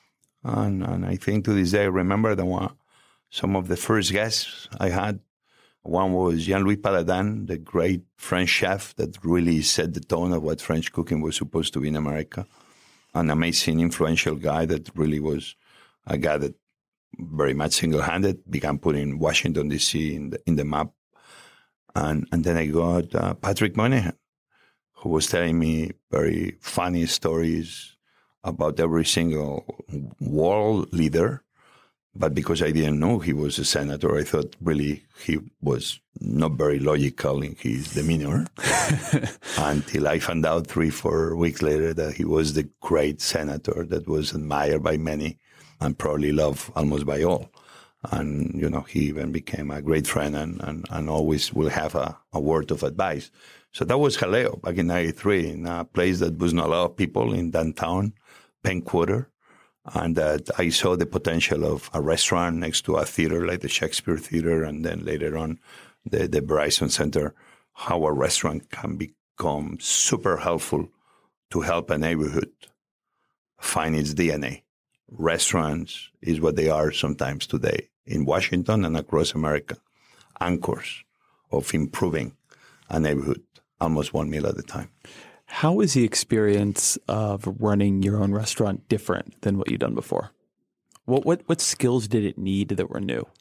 And I think to this day, I remember some of the first guests I had. One was Jean-Louis Paladin, the great French chef that really set the tone of what French cooking was supposed to be in America. An amazing, influential guy that really was a guy that very much single-handed began putting Washington, D.C. in the map. And then I got Patrick Moynihan, who was telling me very funny stories about every single world leader. But because I didn't know he was a senator, I thought really he was not very logical in his demeanor until I found out 3-4 weeks later that he was the great senator that was admired by many and probably loved almost by all. And, he even became a great friend and always will have a word of advice. So that was Jaleo back in 93 in a place that was not a lot of people in downtown, Penn Quarter. And that I saw the potential of a restaurant next to a theater like the Shakespeare Theater and then later on the Verizon Center, how a restaurant can become super helpful to help a neighborhood find its DNA. Restaurants is what they are sometimes today in Washington and across America, anchors of improving a neighborhood, almost one meal at a time. How is the experience of running your own restaurant different than what you've done before? What skills did it need that were new?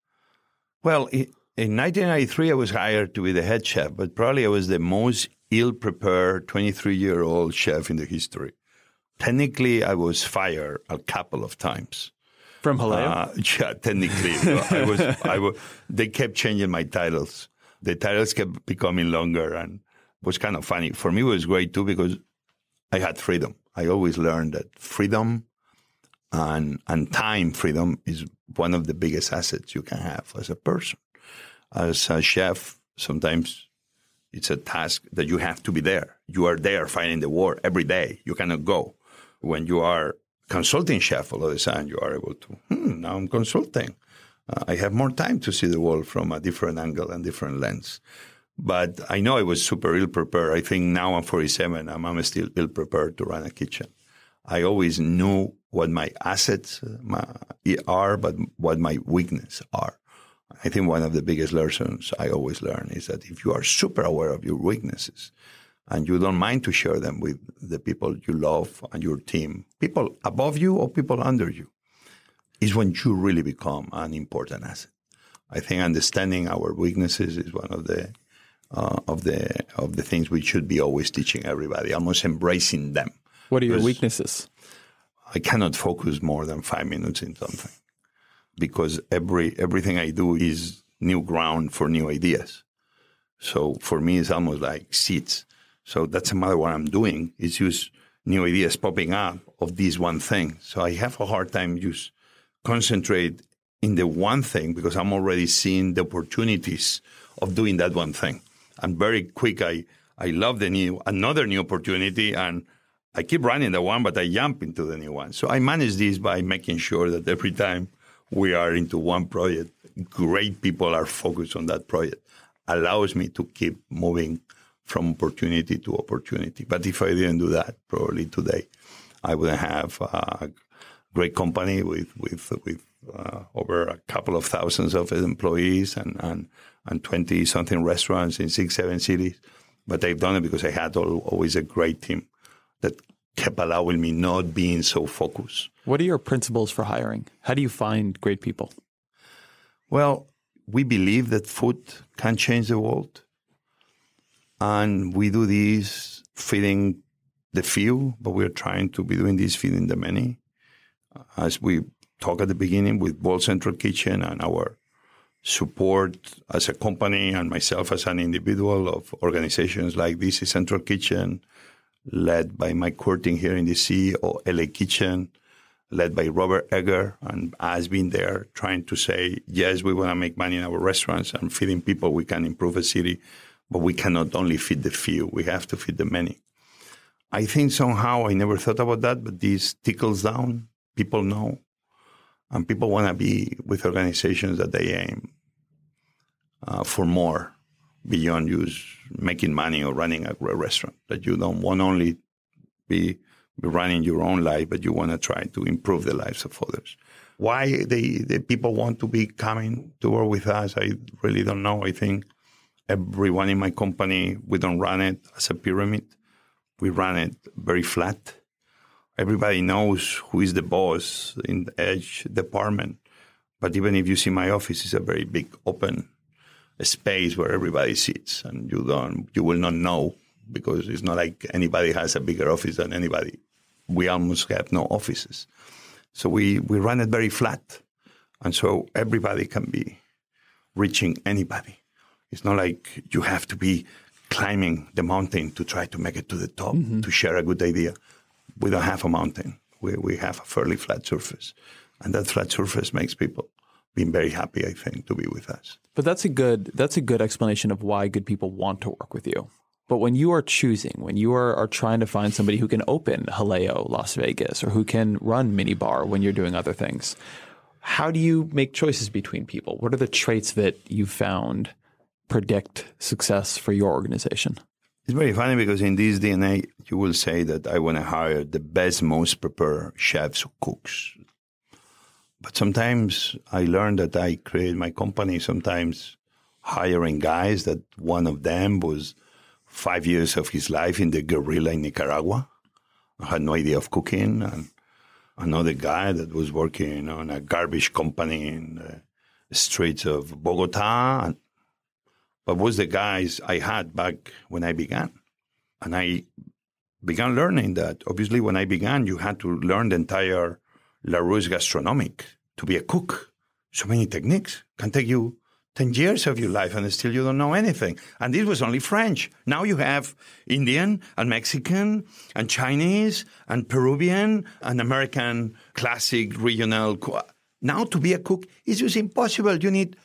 Well, in 1993, I was hired to be the head chef, but probably I was the most ill-prepared 23-year-old chef in the history. Technically, I was fired a couple of times. From Jaleo? Yeah, technically. They kept changing my titles. The titles kept becoming longer and it was kind of funny. For me, it was great too because I had freedom. I always learned that freedom and time freedom is one of the biggest assets you can have as a person. As a chef, sometimes it's a task that you have to be there. You are there fighting the war every day. You cannot go. When you are consulting chef, all of a sudden you are able to, now I'm consulting. I have more time to see the world from a different angle and different lens. But I know I was super ill-prepared. I think now I'm 47, I'm still ill-prepared to run a kitchen. I always knew what my assets are, but what my weaknesses are. I think one of the biggest lessons I always learn is that if you are super aware of your weaknesses and you don't mind to share them with the people you love and your team, people above you or people under you, is when you really become an important asset. I think understanding our weaknesses is one of the things we should be always teaching everybody, almost embracing them. What are your weaknesses? I cannot focus more than 5 minutes in something because everything I do is new ground for new ideas. So for me, it's almost like seeds. So that's no matter what I'm doing, it's just new ideas popping up of this one thing. So I have a hard time just concentrate in the one thing because I'm already seeing the opportunities of doing that one thing. And very quick, I love another new opportunity, and I keep running the one, but I jump into the new one. So I manage this by making sure that every time we are into one project, great people are focused on that project. Allows me to keep moving from opportunity to opportunity. But if I didn't do that, probably today, I wouldn't have a great company with over a couple of thousands of employees and 20-something restaurants in 6-7 cities. But I've done it because I had always a great team that kept allowing me not being so focused. What are your principles for hiring? How do you find great people? Well, we believe that food can change the world. And we do this feeding the few, but we're trying to be doing this feeding the many. As we talked at the beginning with World Central Kitchen and our support as a company and myself as an individual of organizations like This is Central Kitchen, led by Mike Curtin here in DC, or LA Kitchen, led by Robert Egger, and us being there trying to say, yes, we want to make money in our restaurants and feeding people, we can improve a city, but we cannot only feed the few, we have to feed the many. I think somehow I never thought about that, but this tickles down, people know, and people want to be with organizations that they aim for more beyond just making money or running a restaurant, that you don't want only be running your own life, but you want to try to improve the lives of others. Why the people want to be coming to work with us, I really don't know. I think everyone in my company, we don't run it as a pyramid. We run it very flat. Everybody knows who is the boss in each department. But even if you see my office, it's a very big open space where everybody sits, and you will not know, because it's not like anybody has a bigger office than anybody. We almost have no offices. So we run it very flat. And so everybody can be reaching anybody. It's not like you have to be climbing the mountain to try to make it to the top, to share a good idea. We don't have a mountain. We have a fairly flat surface. And that flat surface makes people being very happy, I think, to be with us. But that's a good explanation of why good people want to work with you. But when you are choosing, when you are trying to find somebody who can open Haleo Las Vegas, or who can run Minibar when you're doing other things, how do you make choices between people? What are the traits that you found predict success for your organization? It's very funny because in this DNA, you will say that I want to hire the best, most prepared chefs or cooks. But sometimes I learned that I create my company sometimes hiring guys that one of them was 5 years of his life in the guerrilla in Nicaragua. I had no idea of cooking. And another guy that was working on a garbage company in the streets of Bogota. But was the guys I had back when I began. And I began learning that, obviously, when I began, you had to learn the entire La Ruse gastronomic to be a cook. So many techniques. Can take you 10 years of your life and still you don't know anything. And this was only French. Now you have Indian and Mexican and Chinese and Peruvian and American classic regional. Now to be a cook is just impossible. You need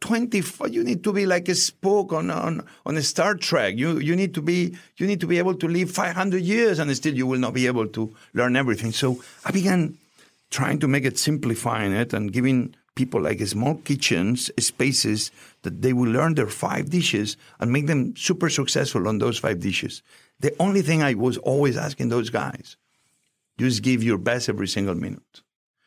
you need to be like a Spock on a Star Trek. You need to be able to live 500 years and still you will not be able to learn everything. So I began trying to make it, simplifying it and giving people like small kitchens, spaces that they will learn their 5 dishes and make them super successful on those 5 dishes. The only thing I was always asking those guys, just give your best every single minute.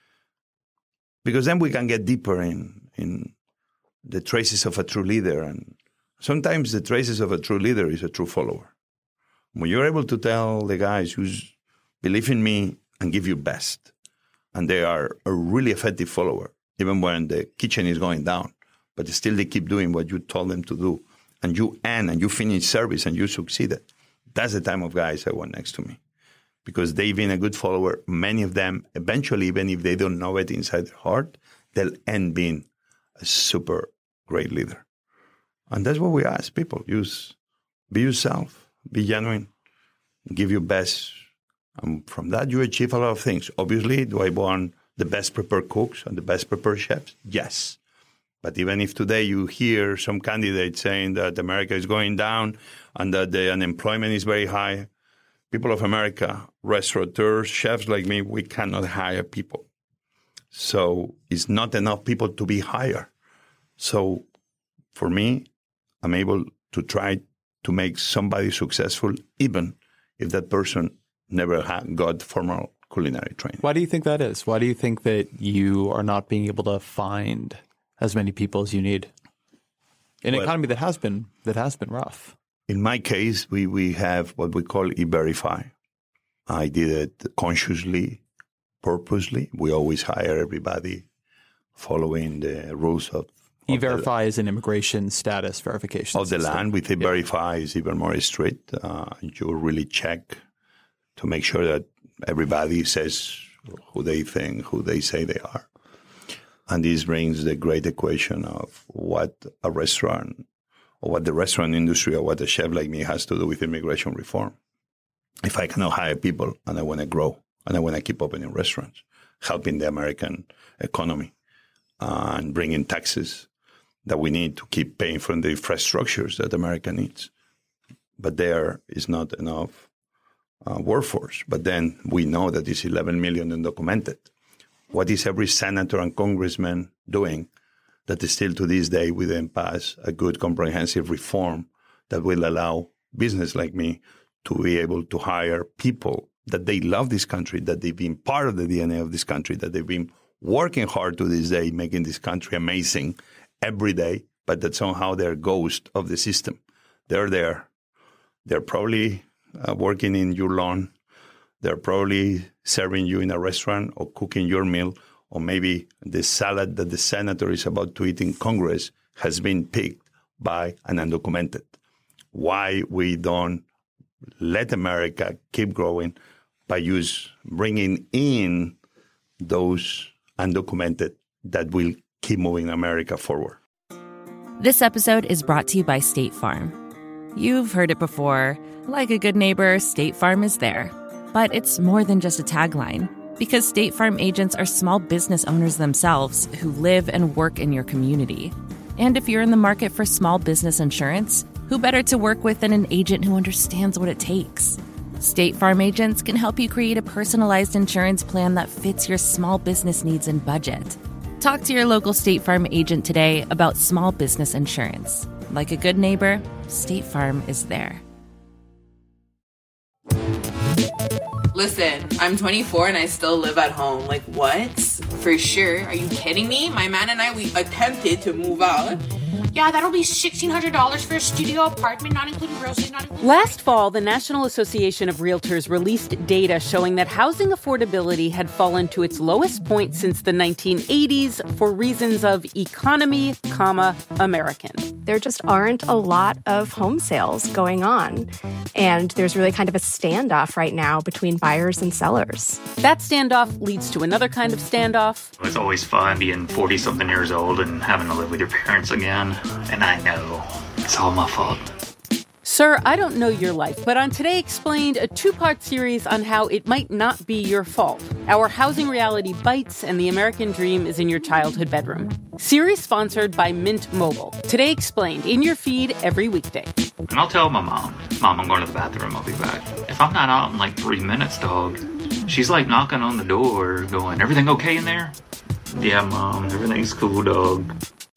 Because then we can get deeper in the traces of a true leader. And sometimes the traces of a true leader is a true follower. When you're able to tell the guys who's believe in me and give your best, and they are a really effective follower, even when the kitchen is going down, but still they keep doing what you told them to do, and you finish service and you succeeded. That's the type of guys I want next to me. Because they've been a good follower. Many of them, eventually, even if they don't know it inside their heart, they'll end being a super great leader. And that's what we ask people. Be yourself, be genuine, give your best. And from that, you achieve a lot of things. Obviously, do I want the best prepared cooks and the best prepared chefs? Yes. But even if today you hear some candidates saying that America is going down and that the unemployment is very high, people of America, restaurateurs, chefs like me, we cannot hire people. So it's not enough people to be hired. So for me, I'm able to try to make somebody successful, even if that person never got formal culinary training. Why do you think that is? Why do you think that you are not being able to find as many people as you need in an economy that has been rough? In my case, we have what we call E-Verify. I did it consciously, purposely. We always hire everybody following the rules of E-Verify is an immigration status verification of the land. With E-Verify is even more strict. You really check to make sure that everybody says who they think, who they say they are. And this brings the great equation of what a restaurant or what the restaurant industry or what a chef like me has to do with immigration reform. If I cannot hire people and I want to grow and I want to keep opening restaurants, helping the American economy and bringing taxes that we need to keep paying for the infrastructures that America needs. But there is not enough workforce. But then we know that it's 11 million undocumented. What is every senator and congressman doing that is still to this day we didn't pass a good comprehensive reform that will allow business like me to be able to hire people that they love this country, that they've been part of the DNA of this country, that they've been working hard to this day, making this country amazing every day, but that somehow they're ghost of the system. They're there. They're probably working in your lawn. They're probably serving you in a restaurant or cooking your meal, or maybe the salad that the senator is about to eat in Congress has been picked by an undocumented. Why we don't let America keep growing by bringing in those undocumented that will keep moving America forward. This episode is brought to you by State Farm. You've heard it before. Like a good neighbor, State Farm is there. But it's more than just a tagline, because State Farm agents are small business owners themselves who live and work in your community. And if you're in the market for small business insurance, who better to work with than an agent who understands what it takes? State Farm agents can help you create a personalized insurance plan that fits your small business needs and budget. Talk to your local State Farm agent today about small business insurance. Like a good neighbor, State Farm is there. Listen, I'm 24 and I still live at home. Like, what? For sure. Are you kidding me? My man and I, we attempted to move out. Yeah, that'll be $1,600 for a studio apartment, not including groceries, not including... Last fall, the National Association of Realtors released data showing that housing affordability had fallen to its lowest point since the 1980s for reasons of economy, American. There just aren't a lot of home sales going on. And there's really kind of a standoff right now between buyers and sellers. That standoff leads to another kind of standoff. It's always fun being 40-something years old and having to live with your parents again. And I know it's all my fault. Sir, I don't know your life, but on Today Explained, a two-part series on how it might not be your fault. Our housing reality bites and the American dream is in your childhood bedroom. Series sponsored by Mint Mobile. Today Explained, in your feed every weekday. And I'll tell my mom, I'm going to the bathroom, I'll be back. If I'm not out in like 3 minutes, dog, she's like knocking on the door going, everything okay in there? Yeah, Mom, everything's cool, dog.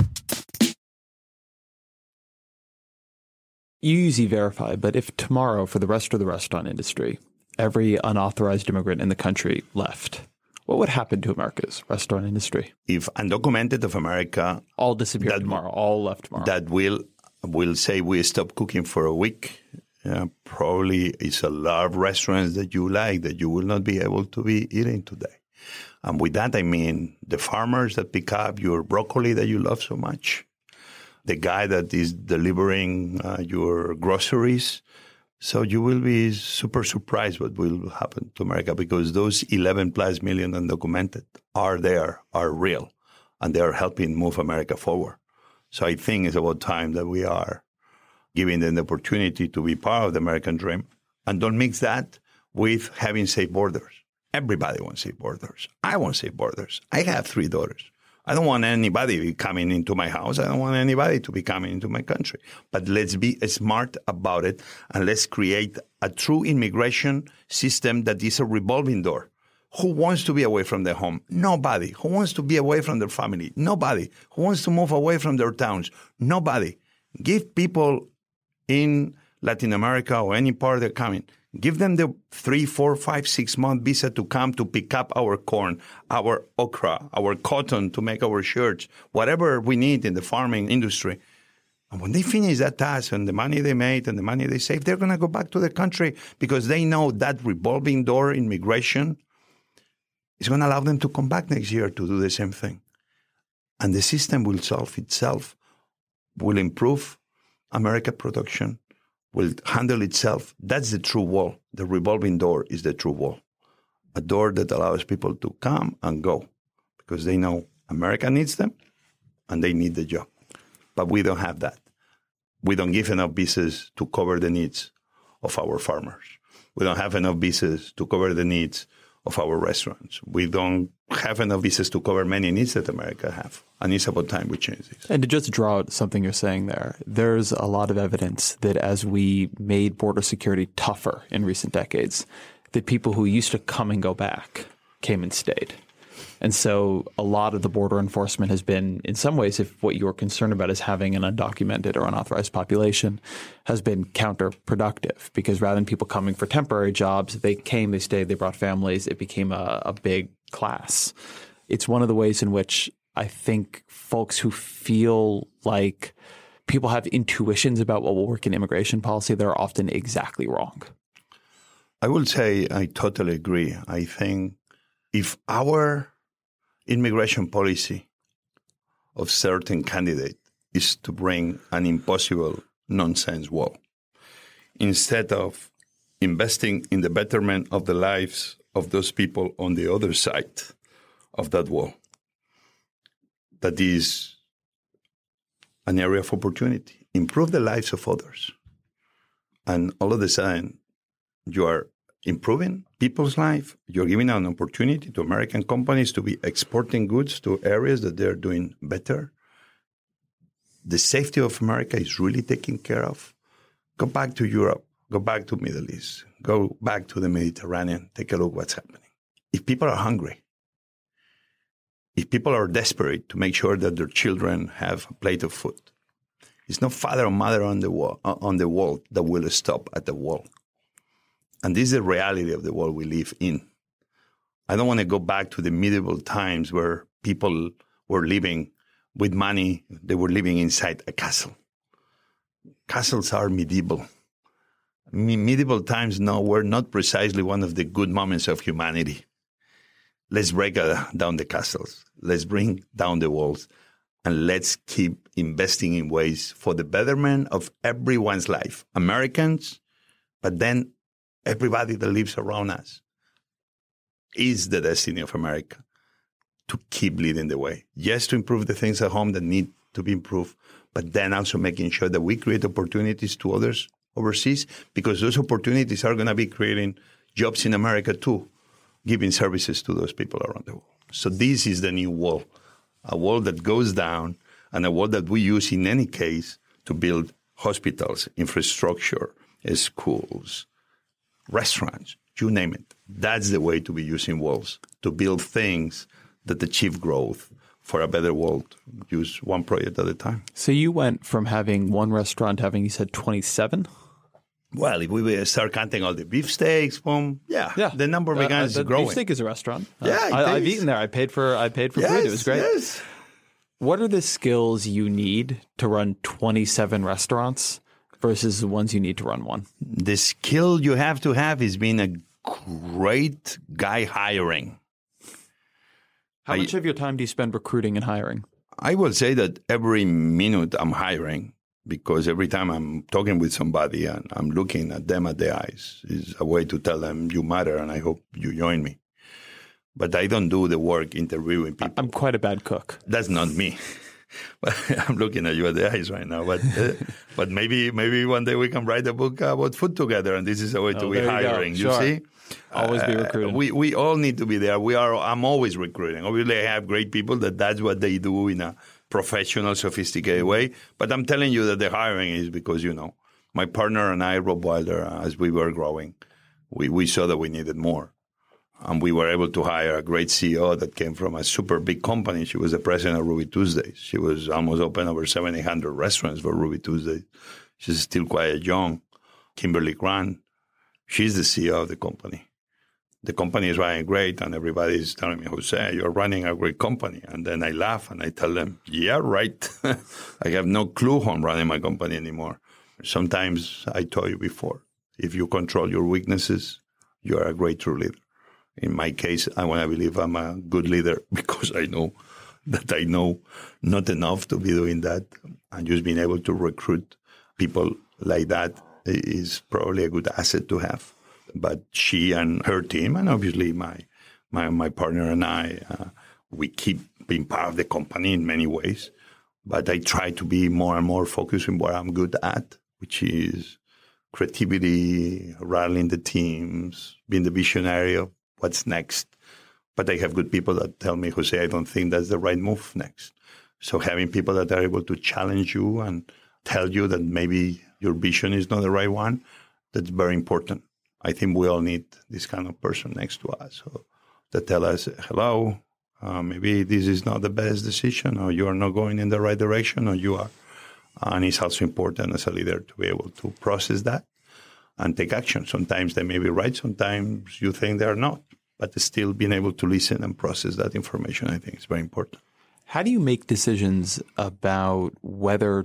You use E-Verify, but if tomorrow, for the rest of the restaurant industry, every unauthorized immigrant in the country left, what would happen to America's restaurant industry? If undocumented of America... all disappeared tomorrow, all left tomorrow. That will say we stop cooking for a week. Probably it's a lot of restaurants that you like that you will not be able to be eating today. And with that, I mean the farmers that pick up your broccoli that you love so much, the guy that is delivering your groceries. So you will be super surprised what will happen to America, because those 11 plus million undocumented are there, are real, and they are helping move America forward. So I think it's about time that we are giving them the opportunity to be part of the American dream, and don't mix that with having safe borders. Everybody wants safe borders. I want safe borders. I have 3 daughters. I don't want anybody coming into my house. I don't want anybody to be coming into my country. But let's be smart about it, and let's create a true immigration system that is a revolving door. Who wants to be away from their home? Nobody. Who wants to be away from their family? Nobody. Who wants to move away from their towns? Nobody. Give people in Latin America or any part they're coming, Give them the 3, 4, 5, 6 month visa to come to pick up our corn, our okra, our cotton to make our shirts, whatever we need in the farming industry. And when they finish that task and the money they made and the money they saved, they're going to go back to their country because they know that revolving door in migration is going to allow them to come back next year to do the same thing. And the system will solve itself, will improve American production, will handle itself. That's the true wall. The revolving door is the true wall. A door that allows people to come and go because they know America needs them and they need the job. But we don't have that. We don't give enough visas to cover the needs of our farmers. We don't have enough visas to cover the needs of our restaurants. We don't have enough visas to cover many needs that America have. And it's about time we change this. And to just draw out something you're saying there, there's a lot of evidence that as we made border security tougher in recent decades, that people who used to come and go back came and stayed. And so a lot of the border enforcement has been, in some ways, if what you're concerned about is having an undocumented or unauthorized population, has been counterproductive because rather than people coming for temporary jobs, they came, they stayed, they brought families. It became a big class. It's one of the ways in which I think folks who feel like people have intuitions about what will work in immigration policy, they're often exactly wrong. I will say I totally agree. I think if our immigration policy of certain candidate is to bring an impossible nonsense wall, instead of investing in the betterment of the lives of those people on the other side of that wall, that is an area of opportunity. Improve the lives of others. And all of a sudden, you are improving people's life. You're giving an opportunity to American companies to be exporting goods to areas that they're doing better. The safety of America is really taken care of. Go back to Europe. Go back to Middle East. Go back to the Mediterranean. Take a look what's happening. If people are hungry, if people are desperate to make sure that their children have a plate of food, it's not father or mother on the wall that will stop at the wall. And this is the reality of the world we live in. I don't want to go back to the medieval times where people were living with money. They were living inside a castle. Castles are medieval. Medieval times were not precisely one of the good moments of humanity. Let's break down the castles. Let's bring down the walls. And let's keep investing in ways for the betterment of everyone's life. Americans, but then everybody that lives around us. Is the destiny of America to keep leading the way. Yes, to improve the things at home that need to be improved, but then also making sure that we create opportunities to others overseas, because those opportunities are going to be creating jobs in America too, giving services to those people around the world. So this is the new wall, a wall that goes down and a wall that we use in any case to build hospitals, infrastructure, schools, restaurants, you name it. That's the way to be using walls, to build things that achieve growth for a better world. Use one project at a time. So you went from having one restaurant having, you said, 27? Well, if we start counting all the beefsteaks, the number begins growing. Beefsteak is a restaurant. Yeah, I've eaten there. I paid for food. It was great. Yes. What are the skills you need to run 27 restaurants versus the ones you need to run one? The skill you have to have is being a great guy hiring. How much of your time do you spend recruiting and hiring? I will say that every minute I'm hiring, because every time I'm talking with somebody and I'm looking at them at the eyes, is a way to tell them you matter and I hope you join me. But I don't do the work interviewing people. I'm quite a bad cook. That's not me. But I'm looking at you at the eyes right now. But maybe one day we can write a book about food together, and this is a way to be hiring. You see, always be recruiting. We all need to be there. I'm always recruiting. Obviously, I have great people that's what they do in a professional, sophisticated way. But I'm telling you that the hiring is because my partner and I, Rob Wilder, as we were growing, we saw that we needed more. And we were able to hire a great CEO that came from a super big company. She was the president of Ruby Tuesdays. She was almost open over 700 restaurants for Ruby Tuesdays. She's still quite young. Kimberly Grant She's the CEO of the company. The company is running great, and everybody's telling me, Jose, you're running a great company. And then I laugh and I tell them, yeah, right. I have no clue how I'm running my company anymore. Sometimes, I told you before, if you control your weaknesses, you are a great true leader. In my case, I want to believe I'm a good leader because I know that I know not enough to be doing that. And just being able to recruit people like that is probably a good asset to have. But she and her team, and obviously my partner and I, we keep being part of the company in many ways. But I try to be more and more focused on what I'm good at, which is creativity, rallying the teams, being the visionary of what's next. But I have good people that tell me, Jose, I don't think that's the right move next. So having people that are able to challenge you and tell you that maybe your vision is not the right one, that's very important. I think we all need this kind of person next to us that tell us, hello, maybe this is not the best decision, or you are not going in the right direction, or you are. And it's also important as a leader to be able to process that and take action. Sometimes they may be right, sometimes you think they are not. But still being able to listen and process that information, I think is very important. How do you make decisions about whether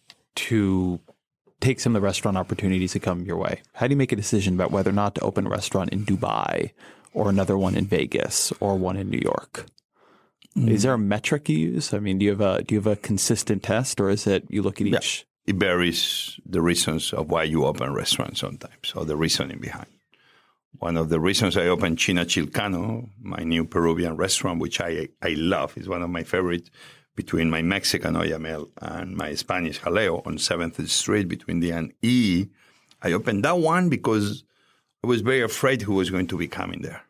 to take some of the restaurant opportunities that come your way? How do you make a decision about whether or not to open a restaurant in Dubai or another one in Vegas or one in New York? Is there a metric you use? I mean, do you have a consistent test, or is it you look at each? Yeah. It varies the reasons of why you open restaurants sometimes, or the reasoning behind. One of the reasons I opened China Chilcano, my new Peruvian restaurant, which I love, is one of my favorites, between my Mexican Oyamel and my Spanish Jaleo on 7th Street between D and E. I opened that one because I was very afraid who was going to be coming there.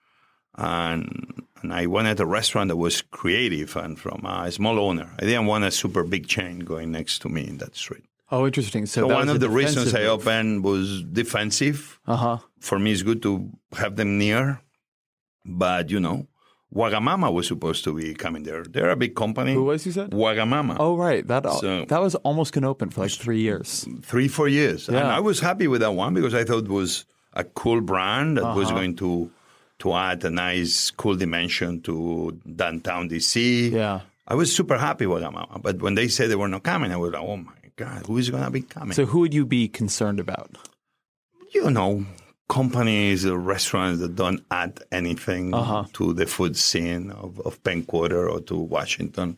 And I wanted a restaurant that was creative and from a small owner. I didn't want a super big chain going next to me in that street. Oh, interesting. So one of the reasons I opened was defensive. For me, it's good to have them near. But, Wagamama was supposed to be coming there. They're a big company. Who was, you said? Wagamama. Oh, right. That was almost going to open for like 3 years. 3-4 years. Yeah. And I was happy with that one because I thought it was a cool brand that was going to add a nice, cool dimension to downtown D.C. Yeah. I was super happy with Wagamama. But when they said they were not coming, I was like, oh, my God, who is going to be coming? So who would you be concerned about? Companies or restaurants that don't add anything to the food scene of Penn Quarter or to Washington.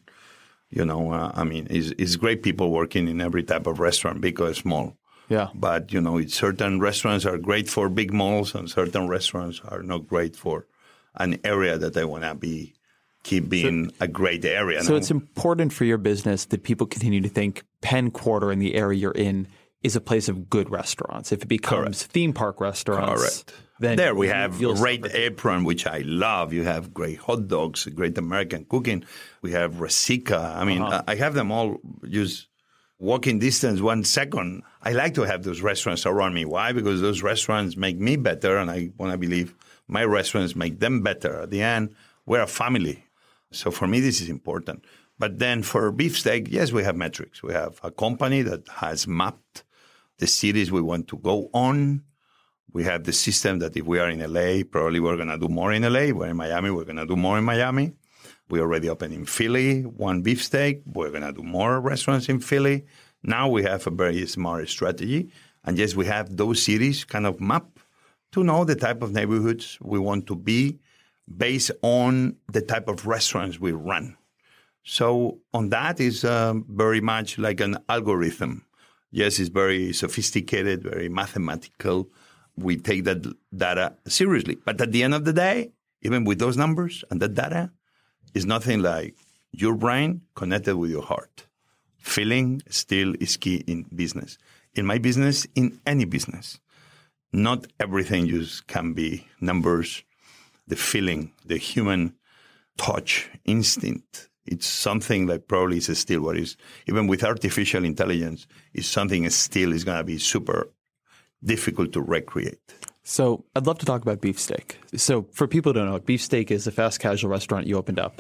It's great people working in every type of restaurant, big or small. Yeah. But, certain restaurants are great for big malls and certain restaurants are not great for an area that I want to keep being a great area. So it's important for your business that people continue to think Penn Quarter and the area you're in is a place of good restaurants. If it becomes theme park restaurants, then there we have Great Apron, which I love. You have great hot dogs, great American cooking. We have Resica. I have them all just walking distance 1 second. I like to have those restaurants around me. Why? Because those restaurants make me better, and I want to believe my restaurants make them better. At the end, we're a family. So for me, this is important. But then for beefsteak, yes, we have metrics. We have a company that has mapped the cities we want to go on. We have the system that if we are in LA, probably we're going to do more in LA. We're in Miami, we're going to do more in Miami. We already opened in Philly, one beefsteak. We're going to do more restaurants in Philly. Now we have a very smart strategy. And yes, we have those cities kind of mapped to know the type of neighborhoods we want to be based on the type of restaurants we run. So on that is very much like an algorithm. Yes, it's very sophisticated, very mathematical. We take that data seriously. But at the end of the day, even with those numbers and that data, it's nothing like your brain connected with your heart. Feeling still is key in business. In my business, in any business, not everything just can be numbers. The feeling, the human touch, instinct, it's something that probably is still what is, even with artificial intelligence, is something still is going to be super difficult to recreate. So I'd love to talk about beefsteak. So for people who don't know, beefsteak is a fast casual restaurant you opened up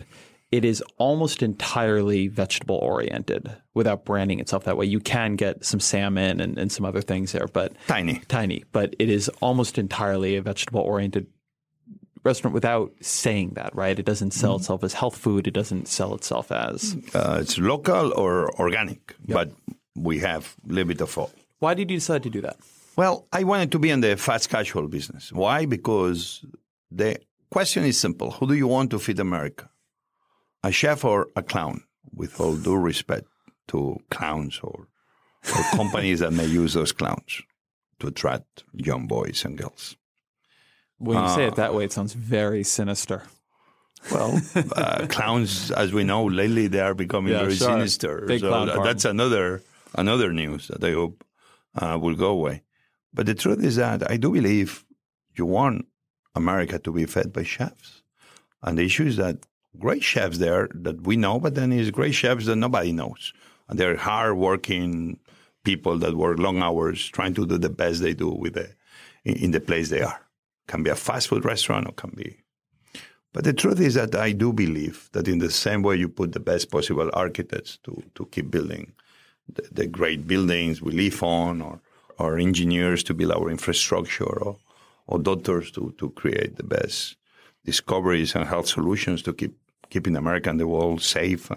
it is almost entirely vegetable oriented without branding itself that way. You can get some salmon and some other things there, but tiny, but it is almost entirely a vegetable oriented restaurant without saying that, right? It doesn't sell itself as health food. It doesn't sell itself as it's local or organic, but we have a little bit of all. Why did you decide to do that? Well, I wanted to be in the fast casual business. Why? Because the question is simple. Who do you want to feed America? A chef or a clown? With all due respect to clowns or companies that may use those clowns to attract young boys and girls. When you say it that way, it sounds very sinister. Well, clowns, as we know, lately they are becoming very sinister. Big so that's another news that I hope will go away. But the truth is that I do believe you want America to be fed by chefs. And the issue is that great chefs there that we know, but then there's great chefs that nobody knows. And they're hard-working people that work long hours trying to do the best they do in the place they are. Can be a fast food restaurant or can be. But the truth is that I do believe that in the same way you put the best possible architects to keep building the great buildings we live on, or engineers to build our infrastructure, or doctors to create the best discoveries and health solutions to keeping America and the world safe.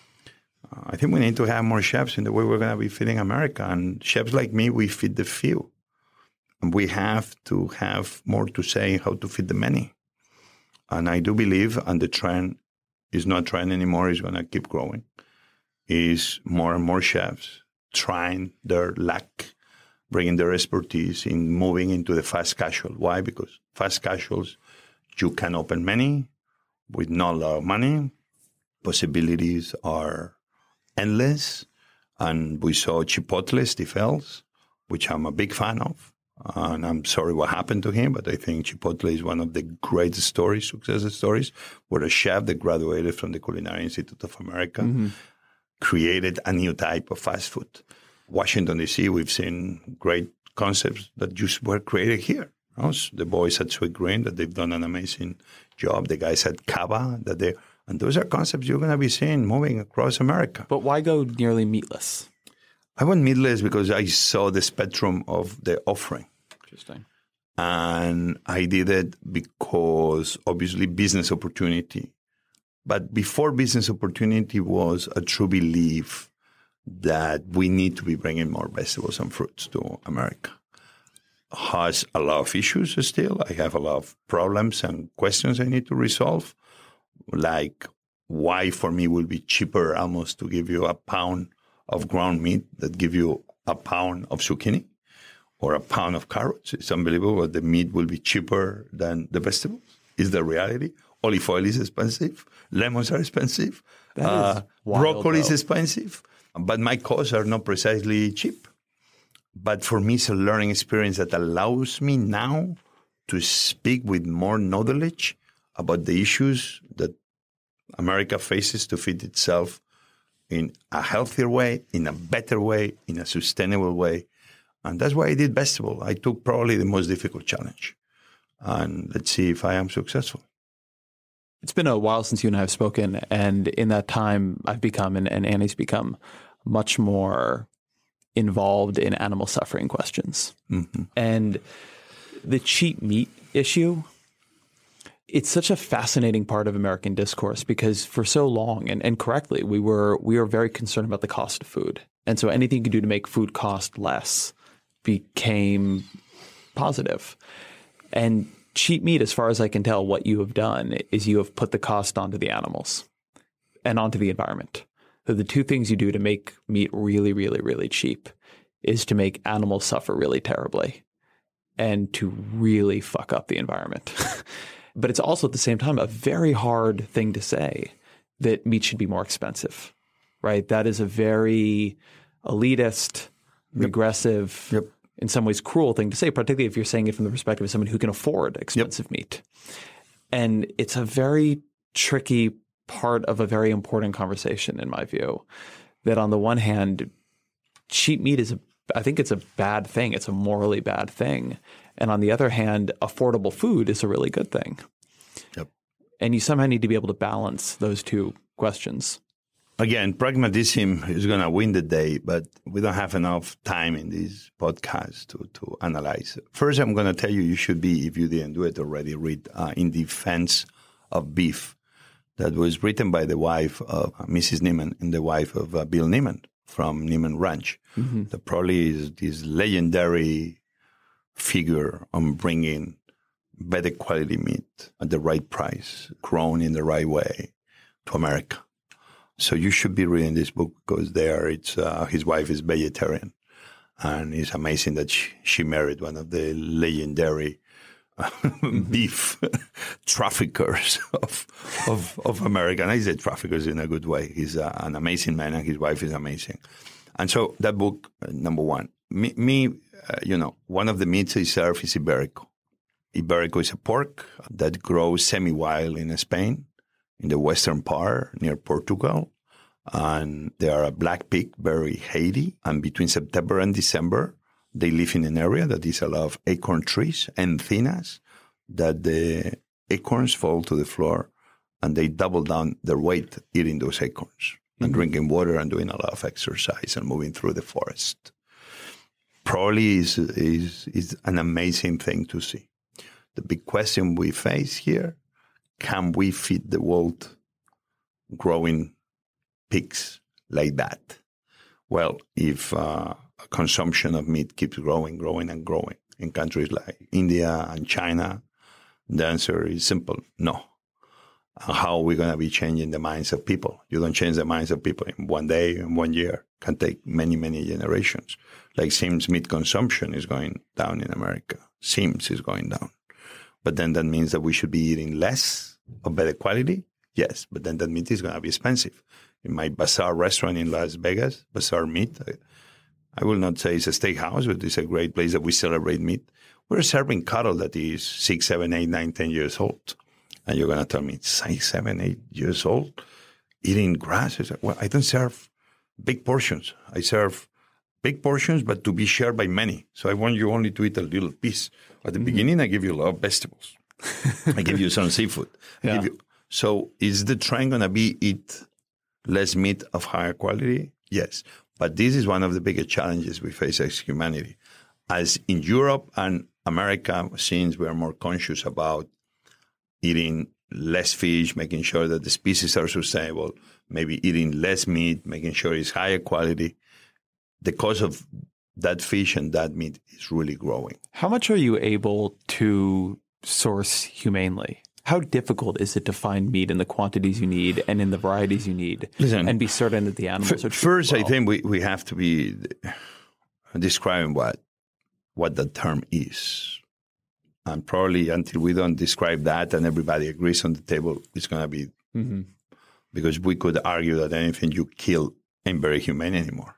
I think we need to have more chefs in the way we're going to be feeding America. And chefs like me, we feed the few. And we have to have more to say how to feed the many. And I do believe, and the trend is not trend anymore, is going to keep growing, is more and more chefs trying their luck, bringing their expertise in moving into the fast casual. Why? Because fast casuals, you can open many with not a lot of money. Possibilities are endless. And we saw Chipotle, Steve Ells, which I'm a big fan of. And I'm sorry what happened to him, but I think Chipotle is one of the greatest stories, success stories, where a chef that graduated from the Culinary Institute of America created a new type of fast food. Washington, D.C., we've seen great concepts that just were created here. The boys at Sweet Green, that they've done an amazing job. The guys at Cava, and those are concepts you're going to be seeing moving across America. But why go nearly meatless? I went meatless because I saw the spectrum of the offering. Interesting. And I did it because, obviously, business opportunity. But before business opportunity was a true belief that we need to be bringing more vegetables and fruits to America. Has a lot of issues still. I have a lot of problems and questions I need to resolve. Like why for me will be cheaper almost to give you a pound of ground meat that give you a pound of zucchini or a pound of carrots. It's unbelievable that the meat will be cheaper than the vegetables. Is the reality. Olive oil is expensive. Lemons are expensive. Broccoli is expensive. But my costs are not precisely cheap. But for me, it's a learning experience that allows me now to speak with more knowledge about the issues that America faces to feed itself in a healthier way, in a better way, in a sustainable way. And that's why I did vegetable. I took probably the most difficult challenge. And let's see if I am successful. It's been a while since you and I have spoken. And in that time, I've become, and Annie's become, much more involved in animal suffering questions. Mm-hmm. And the cheap meat issue, it's such a fascinating part of American discourse because for so long, and correctly, we were very concerned about the cost of food. And so anything you could do to make food cost less became positive. And cheap meat, as far as I can tell, what you have done is you have put the cost onto the animals and onto the environment. So the two things you do to make meat really, really, really cheap is to make animals suffer really terribly and to really fuck up the environment. But it's also at the same time a very hard thing to say that meat should be more expensive, right? That is a very elitist, regressive, in some ways cruel thing to say, particularly if you're saying it from the perspective of someone who can afford expensive meat. And it's a very tricky part of a very important conversation, in my view, that on the one hand, cheap meat is, I think it's a bad thing. It's a morally bad thing. And on the other hand, affordable food is a really good thing. Yep. And you somehow need to be able to balance those two questions? Again, pragmatism is going to win the day, but we don't have enough time in this podcast to analyze it. First, I'm going to tell you, you should be, if you didn't do it already, read In Defense of Beef. That was written by the wife of Mrs. Neiman and the wife of Bill Neiman from Neiman Ranch. Mm-hmm. That probably is this legendary figure on bringing better quality meat at the right price, grown in the right way to America. So you should be reading this book because his wife is vegetarian, and it's amazing that she married one of the legendary beef traffickers of America. And I say traffickers in a good way. He's an amazing man, and his wife is amazing. And so that book, number one, one of the meats I serve is Iberico. Iberico is a pork that grows semi-wild in Spain, in the western part near Portugal. And they are a black pig, very hardy. And between September and December, they live in an area that is a lot of acorn trees, encinas, that the acorns fall to the floor and they double down their weight eating those acorns and drinking water and doing a lot of exercise and moving through the forest. Probably is an amazing thing to see. The big question we face here, can we feed the world growing pigs like that? Well, if consumption of meat keeps growing in countries like India and China, the answer is simple, no. How are we going to be changing the minds of people? You don't change the minds of people in one day, in 1 year. It can take many, many generations. Like seems meat consumption is going down in America. Seems is going down. But then that means that we should be eating less of better quality? Yes, but then that meat is going to be expensive. In my Bazaar restaurant in Las Vegas, Bazaar Meat, I will not say it's a steakhouse, but it's a great place that we celebrate meat. We're serving cattle that is 6, 7, 8, 9, 10 years old. And you're going to tell me it's 6, 7, 8 years old eating grass? Well, I don't serve big portions. I serve big portions, but to be shared by many. So I want you only to eat a little piece. At the beginning, I give you a lot of vegetables. I give you some seafood. So is the trend going to be eat less meat of higher quality? Yes. But this is one of the biggest challenges we face as humanity. As in Europe and America, since we are more conscious about eating less fish, making sure that the species are sustainable, maybe eating less meat, making sure it's higher quality, the cost of that fish and that meat is really growing. How much are you able to source humanely? How difficult is it to find meat in the quantities you need and in the varieties you need? Listen, and be certain that the animals are first, well? I think we have to be describing what the term is. And probably until we don't describe that and everybody agrees on the table, it's going to be because we could argue that anything you kill ain't very humane anymore.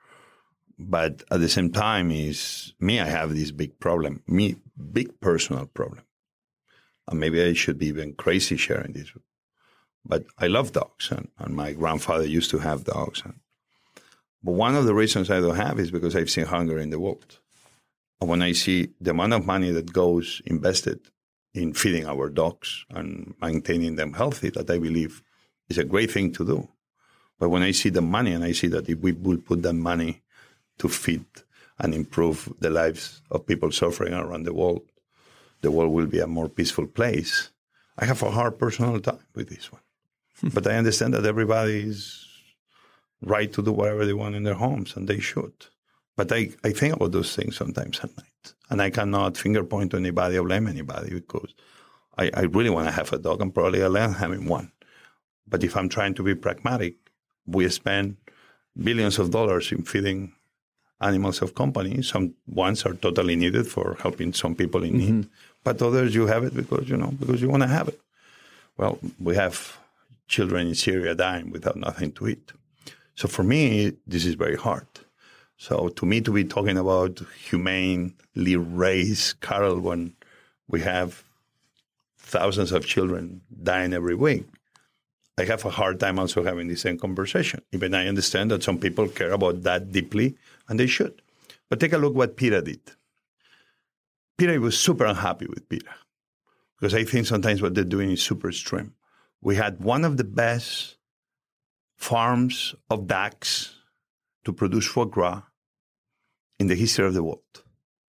But at the same time, I have this big problem, big personal problem. And maybe I should be even crazy sharing this. But I love dogs, and my grandfather used to have dogs. But one of the reasons I don't have is because I've seen hunger in the world. And when I see the amount of money that goes invested in feeding our dogs and maintaining them healthy, that I believe is a great thing to do. But when I see the money and I see that if we will put that money to feed and improve the lives of people suffering around the world will be a more peaceful place. I have a hard personal time with this one. But I understand that everybody is right to do whatever they want in their homes, and they should. But I think about those things sometimes at night. And I cannot finger point to anybody or blame anybody because I really want to have a dog, and probably I'll end having one. But if I'm trying to be pragmatic, we spend billions of dollars in feeding animals of company. Some ones are totally needed for helping some people in need. But others, you have it because you want to have it. Well, we have children in Syria dying without nothing to eat. So for me, this is very hard. So to me, to be talking about humanely raised cattle when we have thousands of children dying every week, I have a hard time also having the same conversation. Even I understand that some people care about that deeply, and they should. But take a look what PETA did. PETA was super unhappy with PETA because I think sometimes what they're doing is super extreme. We had one of the best farms of ducks to produce foie gras in the history of the world.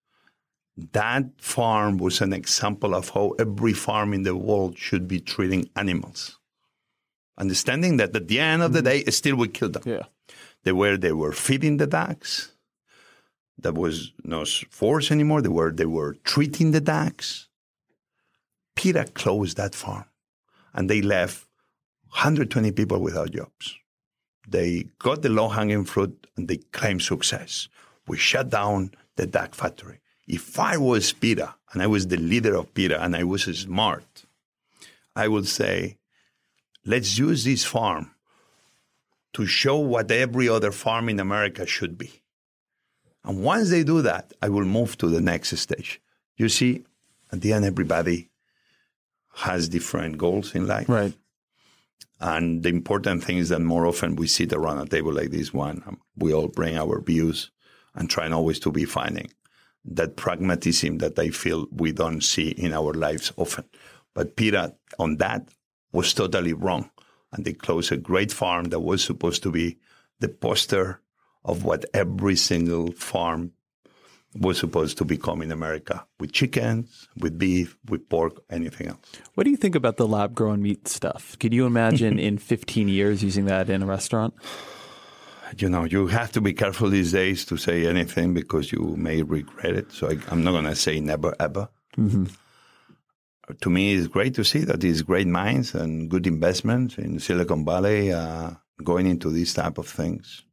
That farm was an example of how every farm in the world should be treating animals. Understanding that at the end of the day, still we killed them. Yeah. They were feeding the ducks. There was no force anymore. They were treating the ducks. PETA closed that farm, and they left 120 people without jobs. They got the low-hanging fruit, and they claimed success. We shut down the duck factory. If I was PETA, and I was the leader of PETA, and I was smart, I would say, let's use this farm to show what every other farm in America should be. And once they do that, I will move to the next stage. You see, at the end, everybody has different goals in life. Right. And the important thing is that more often we sit around a table like this one, we all bring our views and trying always to be finding that pragmatism that I feel we don't see in our lives often. But PETA on that was totally wrong. And they closed a great farm that was supposed to be the poster of what every single farm was supposed to become in America, with chickens, with beef, with pork, anything else. What do you think about the lab-grown meat stuff? Could you imagine in 15 years using that in a restaurant? You know, you have to be careful these days to say anything because you may regret it. So I'm not going to say never, ever. Mm-hmm. To me, it's great to see that these great minds and good investments in Silicon Valley going into these type of things.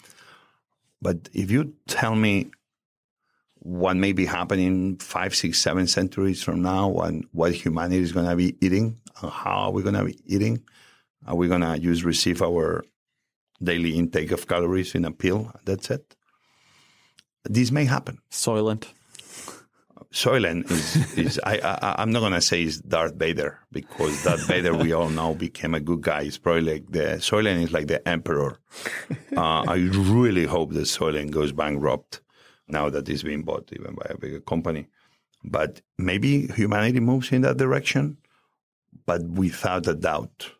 But if you tell me what may be happening 5, 6, 7 centuries from now and what humanity is going to be eating, and how are we going to be eating? Are we going to receive our daily intake of calories in a pill? That's it. This may happen. Soylent. Soylent is I'm not going to say it's Darth Vader because Darth Vader, we all know, became a good guy. It's probably like Soylent is like the emperor. I really hope that Soylent goes bankrupt now that it's being bought even by a bigger company. But maybe humanity moves in that direction, but without a doubt,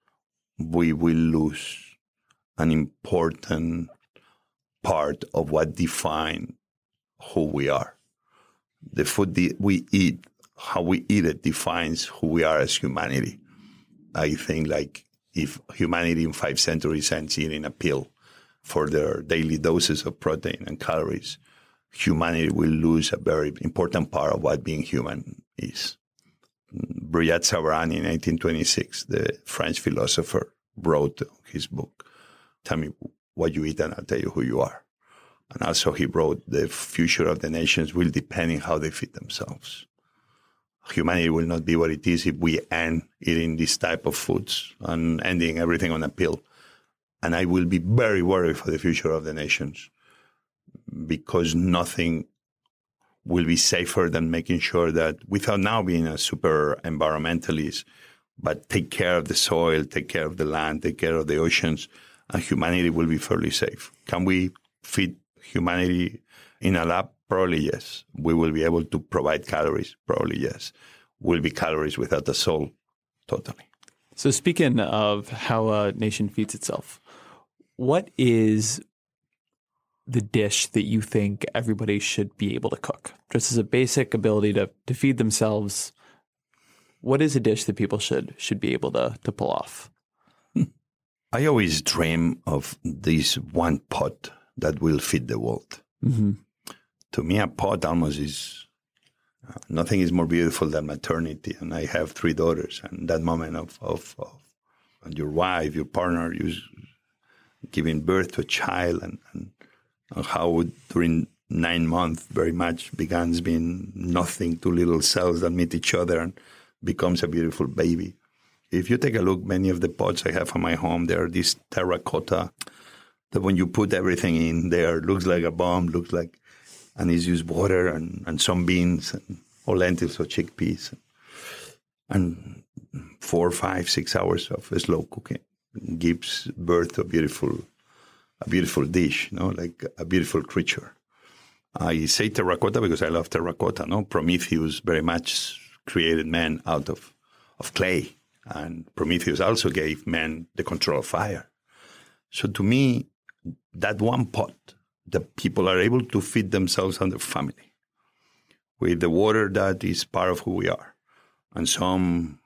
we will lose an important part of what defines who we are. The food we eat, how we eat it, defines who we are as humanity. I think like if humanity in 5 centuries ends eating a pill for their daily doses of protein and calories, humanity will lose a very important part of what being human is. Brillat Savarin in 1826, the French philosopher, wrote his book, Tell Me What You Eat and I'll Tell You Who You Are. And also he wrote, the future of the nations will depend on how they feed themselves. Humanity will not be what it is if we end eating this type of foods and ending everything on a pill. And I will be very worried for the future of the nations because nothing will be safer than making sure that, without now being a super environmentalist, but take care of the soil, take care of the land, take care of the oceans, and humanity will be fairly safe. Can we feed humanity in a lab? Probably yes. We will be able to provide calories? Probably yes. Will be calories without a soul? Totally. So speaking of how a nation feeds itself, what is the dish that you think everybody should be able to cook? Just as a basic ability to feed themselves, what is a dish that people should be able to pull off? I always dream of this one pot that will feed the world. Mm-hmm. To me, a pot almost is, nothing is more beautiful than maternity. And I have 3 daughters. And that moment of your wife, your partner, you giving birth to a child and how during 9 months very much begins being nothing, 2 little cells that meet each other and becomes a beautiful baby. If you take a look, many of the pots I have in my home, they're this terracotta that when you put everything in there, looks like a bomb, and it's just water and some beans and or lentils or chickpeas. And 4, 5, 6 hours of slow cooking gives birth to a beautiful dish, like a beautiful creature. I say terracotta because I love terracotta. Prometheus very much created man out of clay. And Prometheus also gave man the control of fire. So to me, that one pot, the people are able to feed themselves and their family with the water that is part of who we are. And some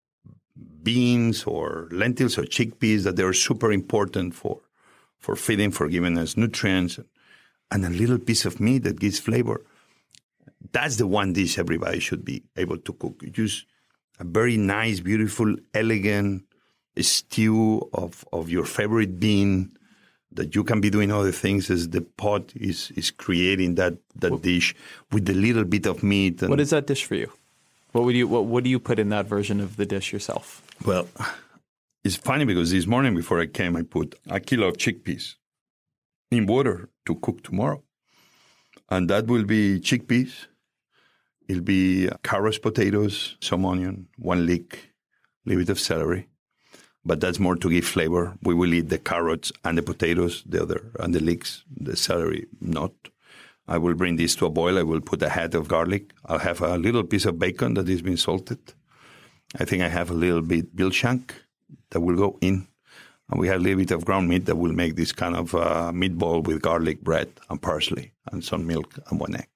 beans or lentils or chickpeas that they are super important for feeding, for giving us nutrients, and a little piece of meat that gives flavor. That's the one dish everybody should be able to cook. Use a very nice, beautiful, elegant stew of your favorite bean that you can be doing other things as the pot is creating that dish with a little bit of meat. What is that dish for you? What do you put in that version of the dish yourself? Well, it's funny because this morning before I came, I put a kilo of chickpeas in water to cook tomorrow. And that will be chickpeas. It'll be carrots, potatoes, some onion, 1 leek, a little bit of celery. But that's more to give flavor. We will eat the carrots and the potatoes, the other, and the leeks, the celery, not. I will bring this to a boil. I will put a head of garlic. I'll have a little piece of bacon that has been salted. I think I have a little bit veal shank that will go in. And we have a little bit of ground meat that will make this kind of meatball with garlic bread and parsley and some milk and 1 egg.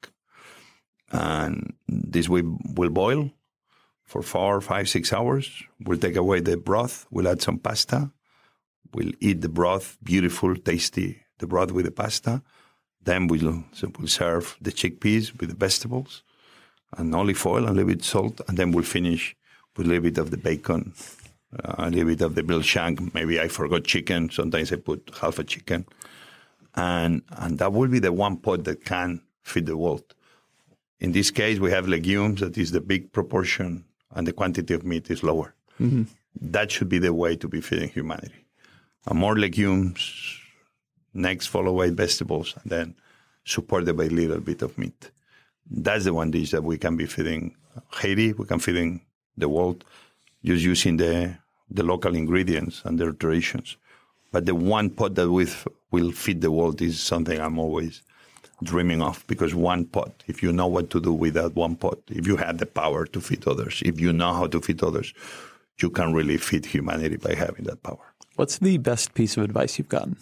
And this will boil for 4, 5, 6 hours. We'll take away the broth. We'll add some pasta. We'll eat the broth, beautiful, tasty, the broth with the pasta. Then we'll serve the chickpeas with the vegetables and olive oil and a little bit of salt. And then we'll finish with a little bit of the bacon, a little bit of the veal shank. Maybe I forgot chicken. Sometimes I put half a chicken. And that will be the one pot that can feed the world. In this case, we have legumes. That is the big proportion, and the quantity of meat is lower. Mm-hmm. That should be the way to be feeding humanity. And more legumes, next follow by vegetables, and then supported by a little bit of meat. That's the one dish that we can be feeding Haiti. We can feeding the world just using the local ingredients and their traditions. But the one pot that will feed the world is something I'm always dreaming of, because one pot, if you know what to do with that one pot, if you have the power to feed others, if you know how to feed others, you can really feed humanity by having that power. What's the best piece of advice you've gotten?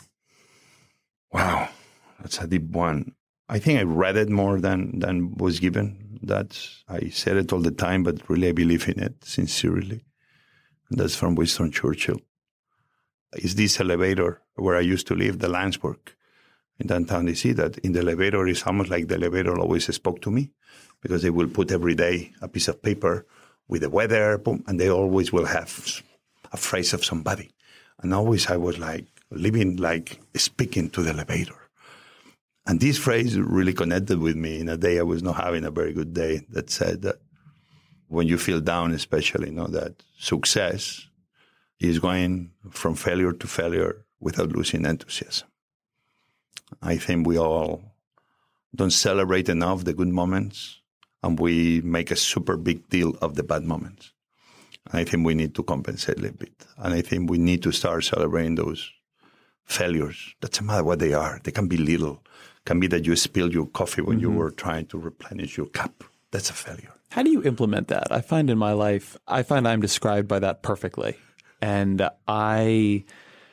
Wow, that's a deep one. I think I read it more than was given. I said it all the time, but really I believe in it sincerely. And that's from Winston Churchill. It's this elevator where I used to live, the Landsberg, in downtown DC, that in the elevator is almost like the elevator always spoke to me, because they will put every day a piece of paper with the weather, boom, and they always will have a phrase of somebody. And always I was like living, like speaking to the elevator. And this phrase really connected with me in a day I was not having a very good day, that said that when you feel down, especially, that success is going from failure to failure without losing enthusiasm. I think we all don't celebrate enough the good moments, and we make a super big deal of the bad moments. And I think we need to compensate a little bit. And I think we need to start celebrating those failures. Doesn't matter what they are. They can be little. It can be that you spilled your coffee when you were trying to replenish your cup. That's a failure. How do you implement that? I find in my life, I'm described by that perfectly. And I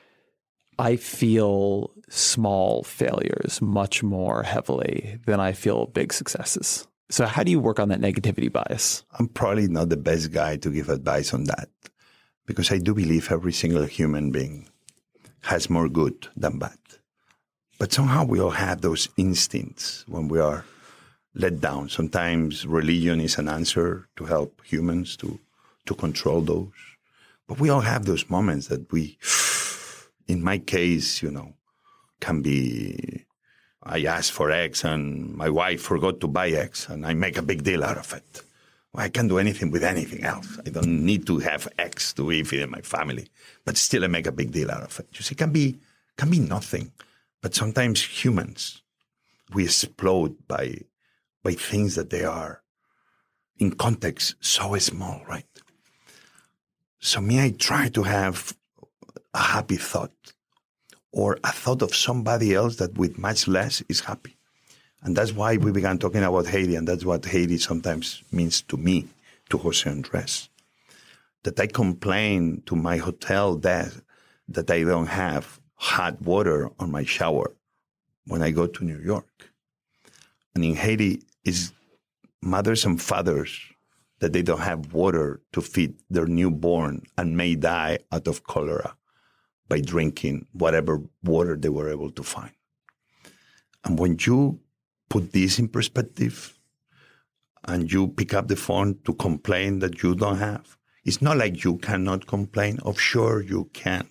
feel small failures much more heavily than I feel big successes. So how do you work on that negativity bias? I'm probably not the best guy to give advice on that, because I do believe every single human being has more good than bad. But somehow we all have those instincts when we are let down. Sometimes religion is an answer to help humans to control those. But we all have those moments that we, in my case, can be, I asked for eggs and my wife forgot to buy eggs and I make a big deal out of it. Well, I can't do anything with anything else. I don't need to have eggs to be feeding my family, but still I make a big deal out of it. You see, it can be nothing. But sometimes humans, we explode by things that they are, in context, so small, right? So I try to have a happy thought, or a thought of somebody else that with much less is happy. And that's why we began talking about Haiti, and that's what Haiti sometimes means to me, to Jose Andres. That I complain to my hotel desk that I don't have hot water on my shower when I go to New York. And in Haiti, it's mothers and fathers that they don't have water to feed their newborn and may die out of cholera by drinking whatever water they were able to find. And when you put this in perspective and you pick up the phone to complain that you don't have, it's not like you cannot complain. Of sure you can.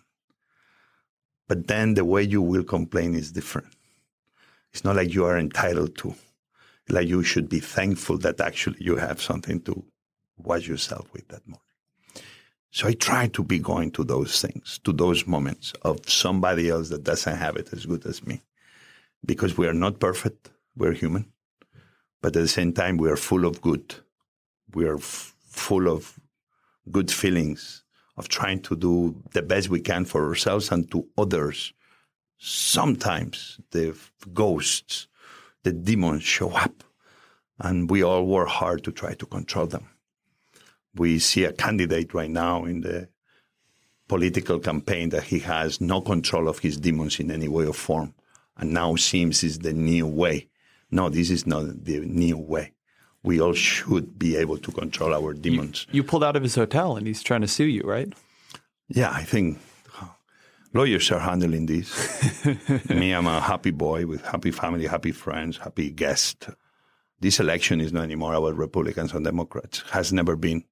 But then the way you will complain is different. It's not like you are entitled to. Like you should be thankful that actually you have something to wash yourself with that morning. So I try to be going to those things, to those moments of somebody else that doesn't have it as good as me. Because we are not perfect. We're human. But at the same time, we are full of good. We are full of good feelings of trying to do the best we can for ourselves and to others. Sometimes the ghosts, the demons show up, and we all work hard to try to control them. We see a candidate right now in the political campaign that he has no control of his demons in any way or form, and now seems is the new way. No, this is not the new way. We all should be able to control our demons. You pulled out of his hotel, and he's trying to sue you, right? Yeah, I think lawyers are handling this. Me, I'm a happy boy with happy family, happy friends, happy guest. This election is not anymore about Republicans and Democrats. Has never been.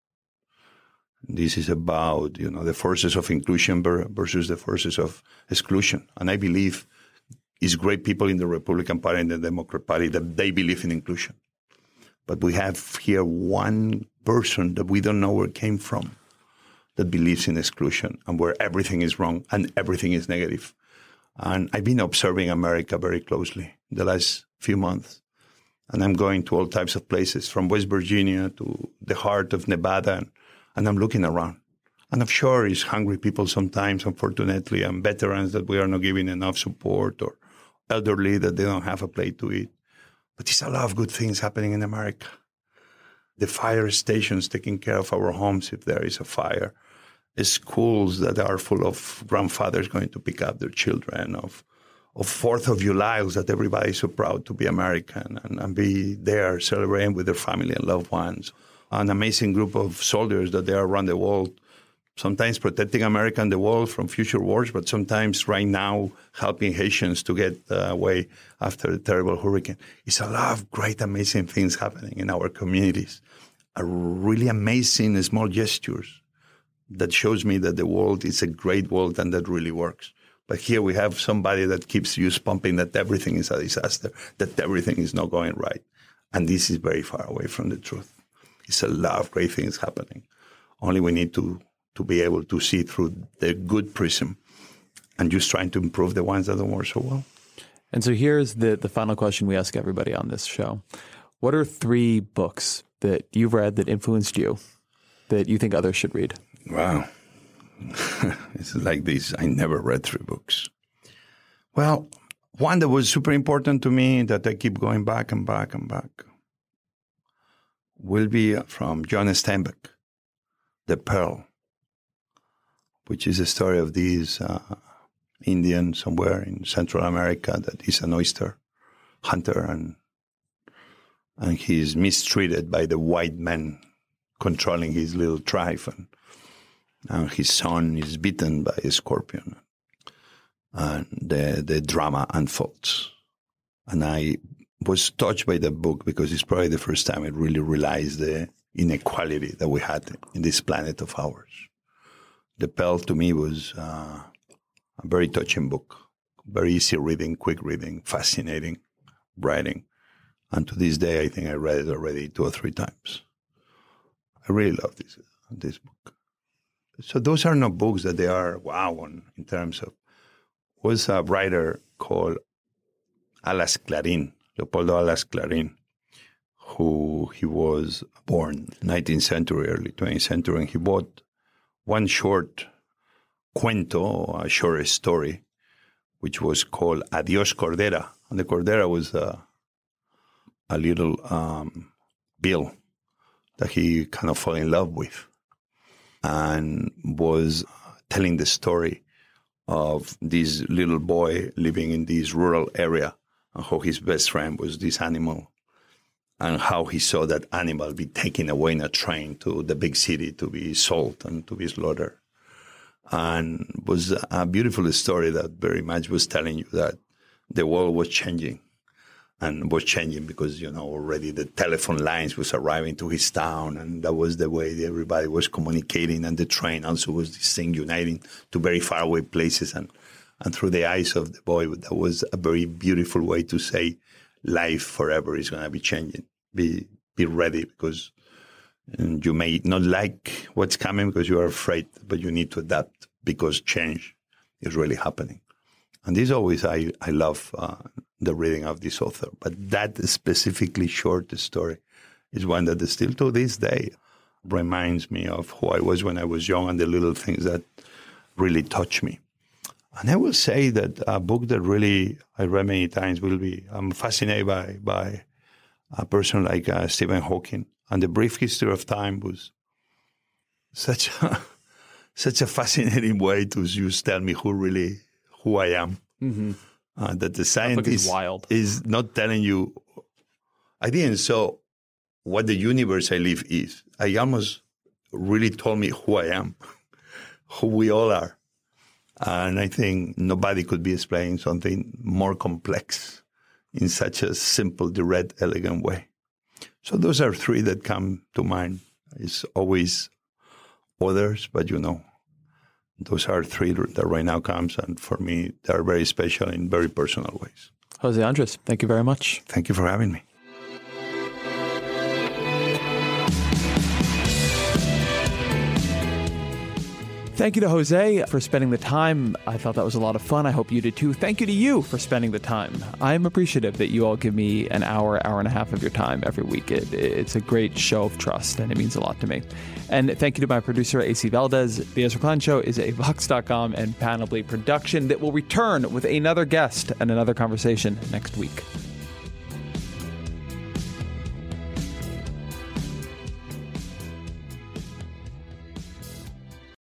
This is about, the forces of inclusion versus the forces of exclusion. And I believe it's great people in the Republican Party and the Democrat Party that they believe in inclusion. But we have here one person that we don't know where it came from that believes in exclusion and where everything is wrong and everything is negative. And I've been observing America very closely the last few months. And I'm going to all types of places, from West Virginia to the heart of Nevada, and I'm looking around. And I'm sure it's hungry people sometimes, unfortunately, and veterans that we are not giving enough support, or elderly that they don't have a plate to eat. But there's a lot of good things happening in America. The fire stations taking care of our homes if there is a fire. Schools that are full of grandfathers going to pick up their children, of 4th of July, that everybody is so proud to be American and be there celebrating with their family and loved ones. An amazing group of soldiers that they are around the world, sometimes protecting America and the world from future wars, but sometimes right now helping Haitians to get away after the terrible hurricane. It's a lot of great, amazing things happening in our communities. A really amazing small gestures that shows me that the world is a great world and that really works. But here we have somebody that keeps you pumping that everything is a disaster, that everything is not going right. And this is very far away from the truth. It's a lot of great things happening. Only we need to be able to see through the good prism and just trying to improve the ones that don't work so well. And so here's the final question we ask everybody on this show. What are 3 books that you've read that influenced you that you think others should read? Wow. It's like this. I never read 3 books. Well, one that was super important to me that I keep going back and back and back will be from John Steinbeck, The Pearl, which is a story of this Indian somewhere in Central America that is an oyster hunter and he's mistreated by the white men controlling his little tribe. And his son is bitten by a scorpion. And the drama unfolds. And I was touched by the book because it's probably the first time I really realized the inequality that we had in this planet of ours. The Pearl to me was a very touching book. Very easy reading, quick reading, fascinating writing. And to this day, I think I read it already 2 or 3 times. I really love this book. So those are not books that they are wow on in terms of. Was a writer called Alas Clarín, Leopoldo Alas Clarín, who he was born 19th century, early 20th century, and he bought one short cuento, a short story, which was called Adiós Cordera. And the Cordera was a little bill that he kind of fell in love with, and was telling the story of this little boy living in this rural area and how his best friend was this animal and how he saw that animal be taken away in a train to the big city to be sold and to be slaughtered. And it was a beautiful story that very much was telling you that the world was changing. And was changing because, already the telephone lines was arriving to his town, and that was the way everybody was communicating. And the train also was this thing uniting to very far away places. And through the eyes of the boy, that was a very beautiful way to say life forever is going to be changing. Be ready, because you may not like what's coming because you are afraid, but you need to adapt because change is really happening. And this always, I love the reading of this author. But that specifically short story is one that still to this day reminds me of who I was when I was young and the little things that really touch me. And I will say that a book that really I read many times I'm fascinated by a person like Stephen Hawking. And The Brief History of Time was such a fascinating way to just tell me who I am. Mm-hmm. That the scientist is not telling you. I didn't saw what the universe I live is. I almost really told me who I am, who we all are. And I think nobody could be explaining something more complex in such a simple, direct, elegant way. So those are three that come to mind. It's always others, but those are three that right now comes, and for me, they're very special in very personal ways. Jose Andres, thank you very much. Thank you for having me. Thank you to Jose for spending the time. I thought that was a lot of fun. I hope you did too. Thank you to you for spending the time. I'm appreciative that you all give me an hour and a half of your time every week. It's a great show of trust, and it means a lot to me. And thank you to my producer, AC Valdez. The Ezra Klein Show is a Vox.com and Panoply production that will return with another guest and another conversation next week.